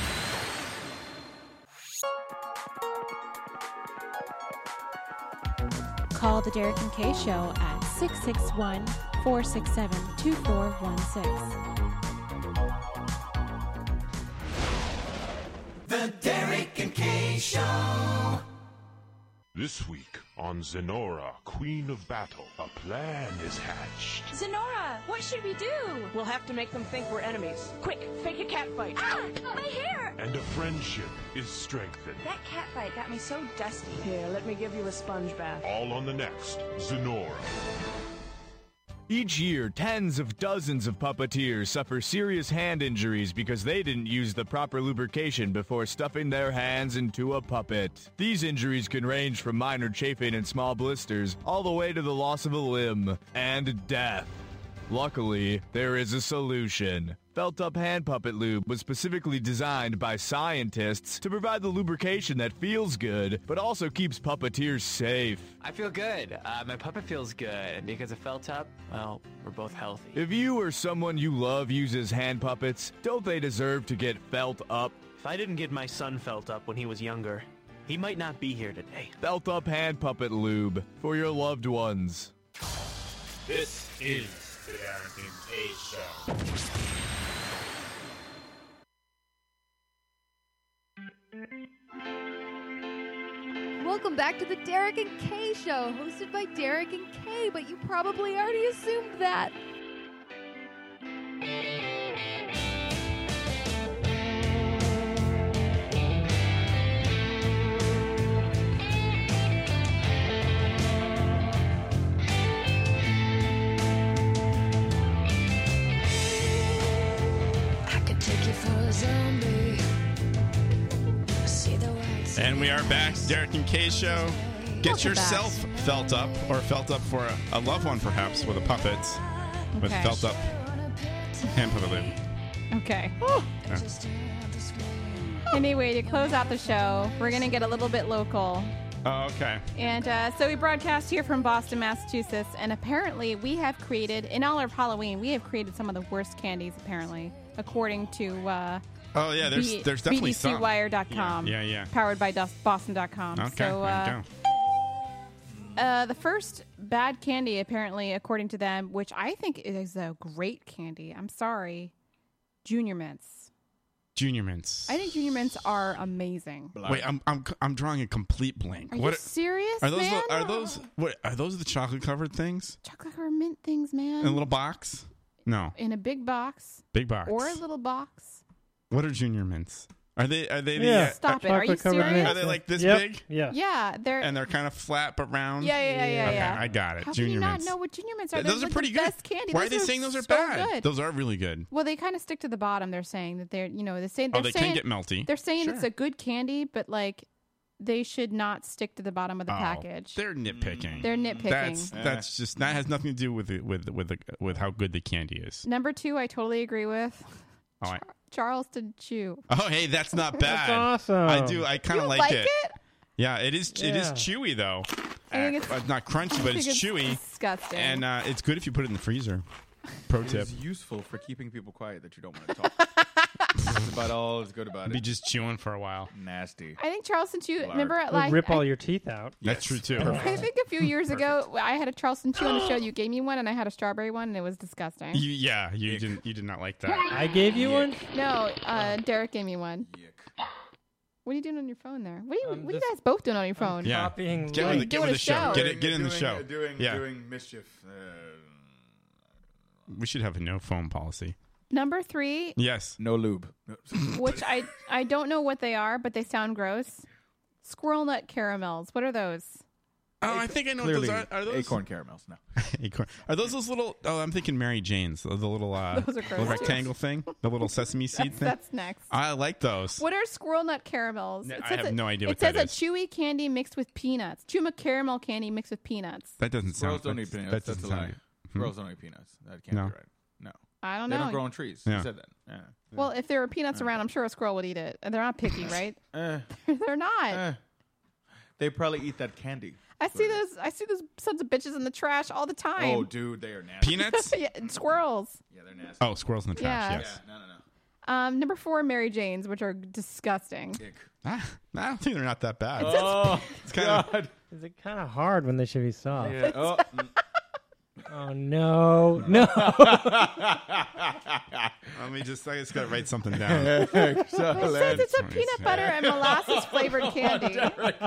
Call the Derek and Kay Show at 661-467-2416. The Derek and Kay Show. This week on Zenora, Queen of Battle, a plan is hatched. Zenora, what should we do? We'll have to make them think we're enemies. Quick, fake a cat fight. Ah, my hair! And a friendship is strengthened. That cat fight got me so dusty. Here, let me give you a sponge bath. All on the next Zenora. Each year, tens of dozens of puppeteers suffer serious hand injuries because they didn't use the proper lubrication before stuffing their hands into a puppet. These injuries can range from minor chafing and small blisters all the way to the loss of a limb and death. Luckily, there is a solution. Felt-up hand puppet lube was specifically designed by scientists to provide the lubrication that feels good, but also keeps puppeteers safe. I feel good. My puppet feels good. Because of Felt-up, well, we're both healthy. If you or someone you love uses hand puppets, don't they deserve to get felt up? If I didn't get my son felt up when he was younger, he might not be here today. Felt-up hand puppet lube for your loved ones. This is the Darrington K Show. Welcome back to the Derek and Kay Show, hosted by Derek and Kay, but you probably already assumed that. And we are back. Derek and Kay Show. Get Welcome yourself felt up, or felt up for a loved one, perhaps, with a puppet. With Okay. felt up hand puppet lube. Okay. Yeah. Anyway, to close out the show, we're going to get a little bit local. Oh, okay. And so we broadcast here from Boston, Massachusetts, and apparently we have created, in honor of Halloween, we have created some of the worst candies, apparently, according to Oh, yeah, there's definitely some. BDCwire.com. Yeah. Powered by Boston.com. Okay, So, there you go. the first bad candy, apparently, according to them, which I think is a great candy. I'm sorry. Junior Mints. Junior Mints. I think Junior Mints are amazing. Wait, I'm drawing a complete blank. Are you serious, are those? man? Are those the chocolate covered things Chocolate covered mint things, man. in a little box? No, In a big box. big box. Or a little box. What are Junior Mints? Are they? Yeah. Stop it. Are you Chocolate-covered serious? mints. Are they like this Yep. big? Yeah. Yeah, they're. And they're kind of flat but round. Yeah. Okay, I got it. How Junior can you not Mints. know what Junior Mints are? Those They're are pretty the good. best candy. Why are they saying those are so bad? Good. Those are really good. Well, they kind of stick to the bottom. They're saying that they're, they're saying They can get melty. They're saying it's Sure. a good candy, but like they should not stick to the bottom of the package. They're nitpicking. They're nitpicking. That's just that has nothing to do with how good the candy is. Number 2, I totally agree with. Oh, Charleston Chew. oh, hey, that's not bad. That's awesome. I do. I kind of You like it? Yeah, it is. It is Yeah. chewy though. I think it's Not crunchy, but I it's think chewy. disgusting. And it's good if you put it in the freezer. Pro It tip. is useful for keeping people quiet that you don't want to talk. That's about all that's good about Be it. just chewing for a while. Nasty. I think Charleston Chew. Lard. Remember, It'll like rip all your teeth out. That's true too. I think a few years ago, I had a Charleston Chew on the show. You gave me one, and I had a strawberry one, and it was disgusting. You did not like that. I gave you one? No, Derek gave me one. What are you doing on your phone there? What are you guys both doing on your phone? Yeah. Copying Get with Doing a the show. show. Get in the show. Yeah. Doing mischief. We should have a no phone policy. Number 3, Yes. No lube. which I don't know what they are, but they sound gross. Squirrel nut caramels. What are those? Oh, I think I know Clearly, what those are. Are those acorn caramels. No. Acorn. Are those little? Oh, I'm thinking Mary Jane's. The little Those are gross, little rectangle thing. The little sesame seed thing. That's next. I like those. What are squirrel nut caramels? No, It I says have no idea It what that says is. a chewy candy mixed with peanuts. Chew caramel candy mixed with peanuts. That doesn't Squirrels sound. don't eat peanuts. That That's a doesn't lie. sound. Squirrels don't eat peanuts. That can't No. be right. No. I don't They know. don't grow on trees. Yeah. You said that. Yeah. Well, if there were peanuts around, I'm sure a squirrel would eat it. And they're not picky, right? They're not. They probably eat that candy. I see those sons of bitches in the trash all the time. Oh, dude, they are nasty. Peanuts? Yeah, and squirrels. Yeah, they're nasty. Oh, squirrels in the trash. Yeah. Yes. No. Number 4, Mary Jane's, which are disgusting. I don't think they're not that bad. Oh, it's kind of. Is it kind of hard when they should be soft? Yeah. Oh. Oh no, no! I just gotta write something down. It says it's a peanut butter and molasses flavored candy.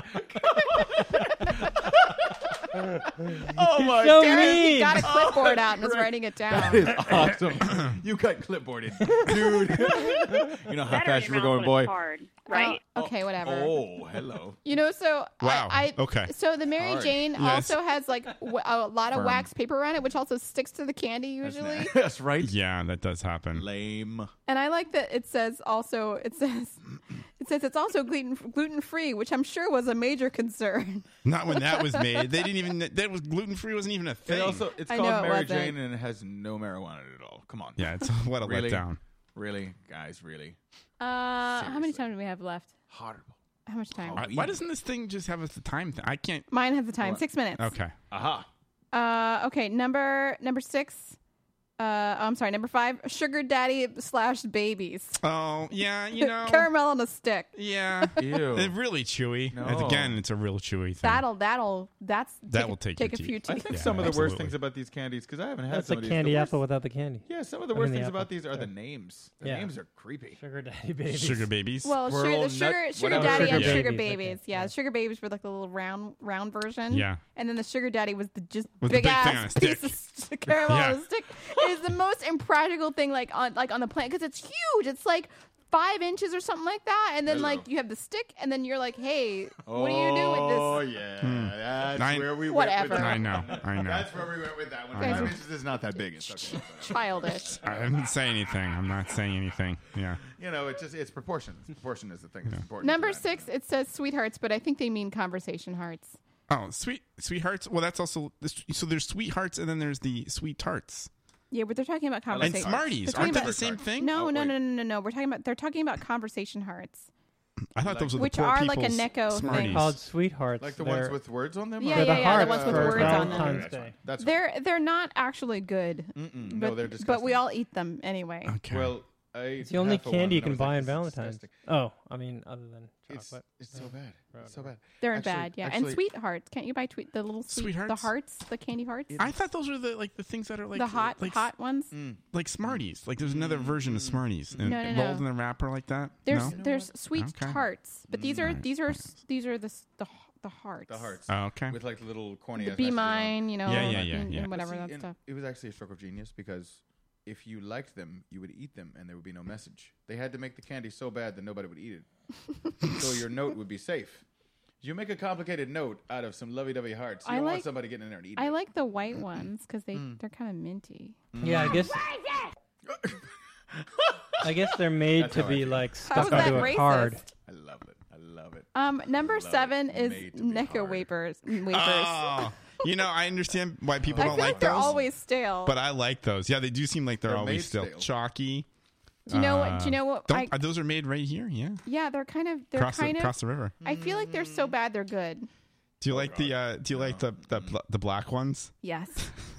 Oh my So god! Derek, he mean. got a clipboard out and was writing it down. That is awesome. You got clipboarded, dude. You know how fast you were going, boy. Right. Okay, whatever. Oh, hello. So Wow. I Okay. So the Mary Hard. Jane Yes. also has like a lot of Firm. wax paper around it, which also sticks to the candy usually. That's right. Yeah, that does happen. Lame. And I like that it says it's also gluten free, which I'm sure was a major concern. Not when that was made. They didn't even. That was gluten free. Wasn't even a thing. It's I called know it Mary wasn't. Jane, and it has no marijuana in it at all. Come on. Yeah, it's what a Really? letdown. Really, guys, really. How many times do we have left? Horrible. How much time? Why doesn't this thing just have a time thing? I can't. Mine has the time. What? 6 minutes. Okay. Aha. Okay. Number 6. I'm sorry. Number 5. Sugar daddy / babies. Oh yeah, you know. Caramel on a stick. Yeah. Ew. It's really chewy. No. Again, it's a real chewy thing. That will take take your a few teeth. I teeth. think Yeah, some of the worst absolutely. things about these candies, because I haven't had That's some a of these. candy the worst- apple without the candy. Yeah, some of the I worst mean, the things apple. about these are the Yeah. names. The Yeah. names are creepy. Sugar daddy babies. Sugar babies. Well, Squirrel sugar nut- daddy whatever. and Sugar sugar babies, babies. okay. Yeah, the sugar babies were like the little round version. Yeah. And then the sugar daddy was the just With the big big thing on a ass piece stick. of caramel Yeah. on a stick. is the most impractical thing on the planet because it's huge. It's like 5 inches or something like that, and then you have the stick, and then you're like, hey, what do you do with this? Oh yeah, that's where we went with that. I know. That's where we went with that one. 5 inches is not that big. It's okay. Childish. I didn't say anything. I'm not saying anything. Yeah. It's proportion. Proportion is the thing. It's important. Number 6, it says sweethearts, but I think they mean conversation hearts. Oh, sweethearts. Well, that's also so. There's sweethearts, and then there's the sweet tarts. Yeah, but they're talking about conversation. And Smarties. Aren't they the same thing? No. They're talking about conversation hearts. I thought those were the which poor are like a people's Necco Smarties. thing. Called sweethearts. Like the ones with words on them? Yeah, the ones with words on them. That's they're not actually good. No, they're disgusting. But we all eat them anyway. Okay. Well, it's the only candy you can buy on Valentine's. Oh, I mean, other than chocolate. It's so bad. It's so bad. They're bad, yeah. And sweethearts. Can't you buy the little sweethearts? The hearts, the candy hearts? I thought those were the things that are like the hot ones. Like Smarties. Like there's another version of Smarties and No. rolled in a wrapper like that. There's sweet tarts, but these are the hearts. The hearts. Oh, okay. With like little corny. The Be Mine, Yeah. Whatever that stuff. It was actually a stroke of genius because if you liked them, you would eat them, and there would be no message. They had to make the candy so bad that nobody would eat it, so your note would be safe. You make a complicated note out of some lovey-dovey hearts. You don't want somebody getting in there and eating it. I like the white ones because they're kind of minty. Yeah, I guess. I guess they're made to be like stuck onto a card. I love it. Number 7 is Necco wafers. Oh, I understand why people don't like they're those. always stale. But I like those. Yeah, they do seem like they're always stale. Chalky. Do you know what? Do you know what? Those are made right here. Yeah. Yeah, they're kind of across the river. I feel like they're so bad they're good. Do you like the black ones? Yes.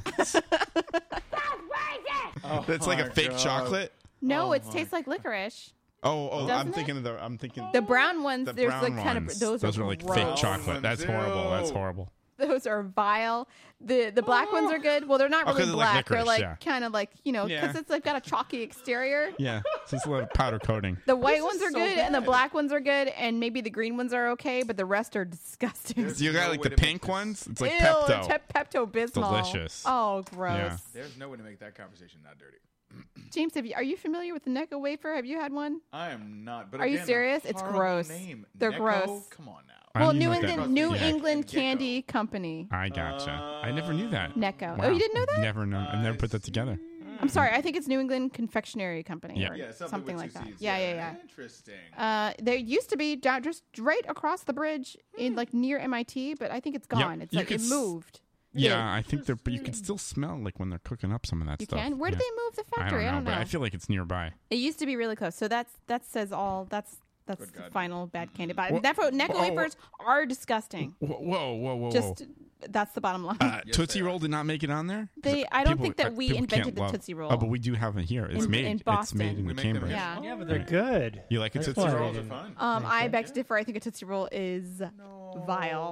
That's like a fake chocolate. No, it tastes like licorice. Oh! I'm thinking the brown ones. The there's brown like kind ones. of those are are like gross. fake chocolate. That's horrible. That's horrible. Those are vile. The black ones are good. Well, they're not really black. They're like kind of like because they've got a chalky exterior. Yeah, so it's a little powder coating. The white ones are good, and the black ones are good, and maybe the green ones are okay, but the rest are disgusting. So you got like the pink ones? It's like Ew, Pepto. Pepto-Bismol. Delicious. Oh, gross. Yeah. There's no way to make that conversation not dirty. James, are you familiar with the Necco wafer? Have you had one? I am not. But are you serious? It's gross. Name. They're Necco? Gross. Come on now. Well, New England Candy Company. I gotcha. I never knew that. Necco. Wow. Oh, you didn't know that? Never known. I've never put that together. I'm sorry. I think it's New England Confectionery Company. Yeah. Or something like that. Seeds. Yeah. Interesting. There used to be just right across the bridge in like near MIT, but I think it's gone. It's like it moved. Yeah, I think but you can still smell like when they're cooking up some of that stuff. You can? Where did they move the factory? I don't know, but I feel like it's nearby. It used to be really close. So that says all. That's the final bad candy. But Necco wafers are disgusting. Whoa. Just that's the bottom line. Tootsie Roll did not make it on there? I don't think that we invented the Tootsie Roll. Oh, but we do have it here. It's made in Boston. It's made in Cambridge. Yeah, but they're good. You like a Tootsie Roll? I beg to differ. I think a Tootsie Roll is vile.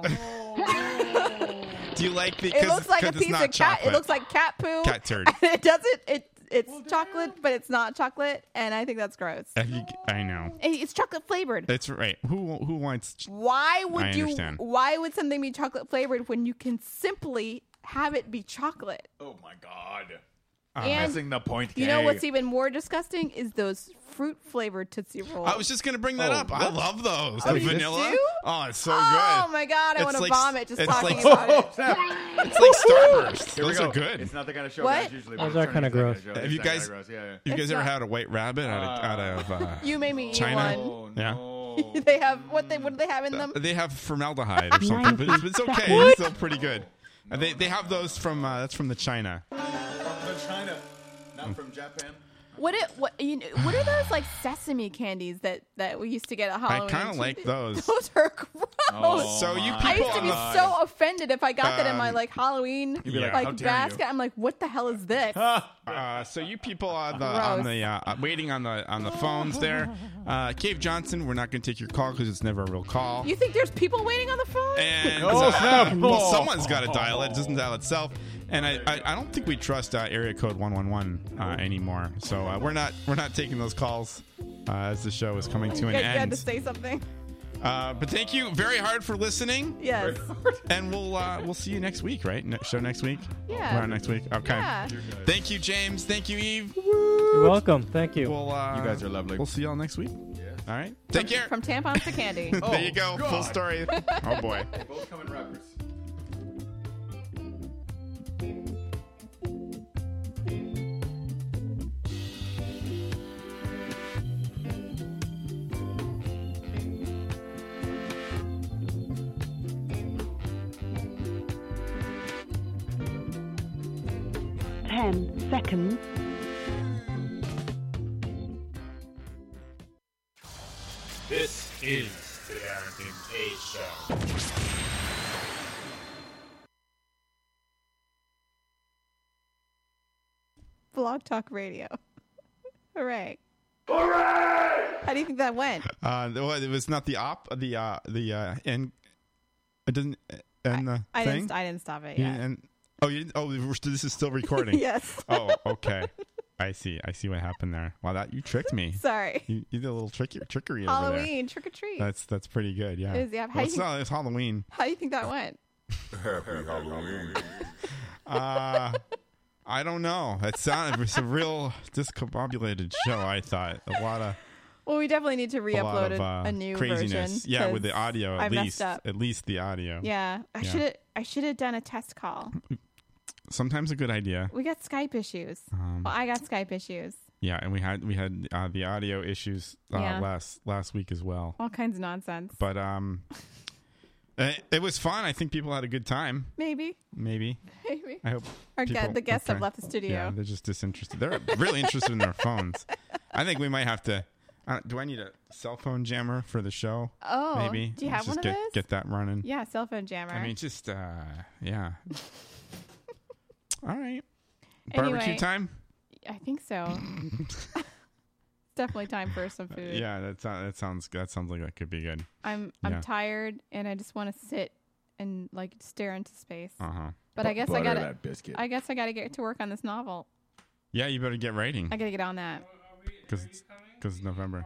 Do you like the? It looks like a piece of cat. Chocolate. It looks like cat poo. Cat turd. It doesn't. It's chocolate, but it's not chocolate, and I think that's gross. I know. It's chocolate flavored. That's right. Who wants? Why would I understand. Why would something be chocolate flavored when you can simply have it be chocolate? Oh my God. And missing the point. You know what's even more disgusting is those fruit flavored Tootsie Rolls. I was just gonna bring that up. I love those. Oh, The you vanilla. do? Oh, it's so good. Oh my God, I want to vomit just talking about it. It's like Starburst. Those are good. It's not the kind of show What? guys usually. Those are kind of gross. Have you guys? You guys ever had a white rabbit out of You made me China? eat one. Yeah. They have what do they have in them? They have formaldehyde or something, but it's okay. It's still pretty good. They have those from that's from the China. From China, not from Japan. What are those like sesame candies that we used to get at Halloween? I kind of like those. Those are gross. So you people I used to be so offended if I got that in my like Halloween You'd be like, "How dare basket. you." I'm like, what the hell is this? So you people on the waiting on the phones there, Cave Johnson, we're not going to take your call because it's never a real call. You think there's people waiting on the phone? And well, someone's got to dial it. It doesn't dial itself. And I don't think we trust area code 111 anymore. So we're not taking those calls as the show is coming to an You end. had to say something. But thank you very hard for listening. Yes. And we'll see you next week, right? Show next week? Yeah. We're on next week. Okay. Yeah. Thank you, James. Thank you, Eve. You're welcome. Thank you. We'll, You guys are lovely. We'll see y'all next week. All right. Take care. From tampons to candy. There you go. Full story. Oh, boy. They both come in wrappers. Seconds. This is the Darrington K Show. Blog Talk Radio. Hooray. Hooray! How do you think that went? Well, it was not the end. It doesn't end the I thing. didn't stop it. Yeah. And you didn't, this is still recording. Yes. Oh, okay. I see what happened there. Wow, you tricked me. Sorry. You did a little trickery Halloween, over there. trick or treat. That's pretty good. Yeah. It is, yeah. Well, it's Halloween. How do you think that went? Happy Halloween. I don't know. It was a real discombobulated show. I thought a lot of. Well, we definitely need to re-upload a new craziness. version. Yeah, with the audio I at least. messed up. At least the audio. Yeah, I should have done a test call. Sometimes a good idea. We got Skype issues. Well, I got Skype issues. Yeah, and we had the audio issues last week as well. All kinds of nonsense. But it was fun. I think people had a good time. Maybe. I hope the guests have left the studio. Yeah, they're just disinterested. They're really interested in their phones. I think we might have to. Do I need a cell phone jammer for the show? Oh, maybe. Do you have Let's one just of those? Get that running. Yeah, cell phone jammer. I mean, just yeah. All right. Anyway, Barbecue time? I think so. It's definitely time for some food. Yeah, that sounds like that could be good. I'm tired and I just want to sit and like stare into space. But I guess I gotta get to work on this novel. Yeah, you better get writing. I gotta get on that. Because it's November.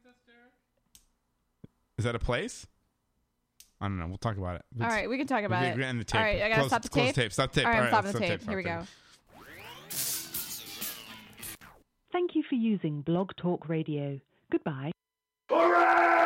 Is that a place? I don't know. We'll talk about it. All right, we can talk about it. We're end the tape. All right, I gotta stop the tape. Stop tape. All right, I'm stop stopping the tape. Here we go. Thank you for using Blog Talk Radio. Goodbye. Hooray!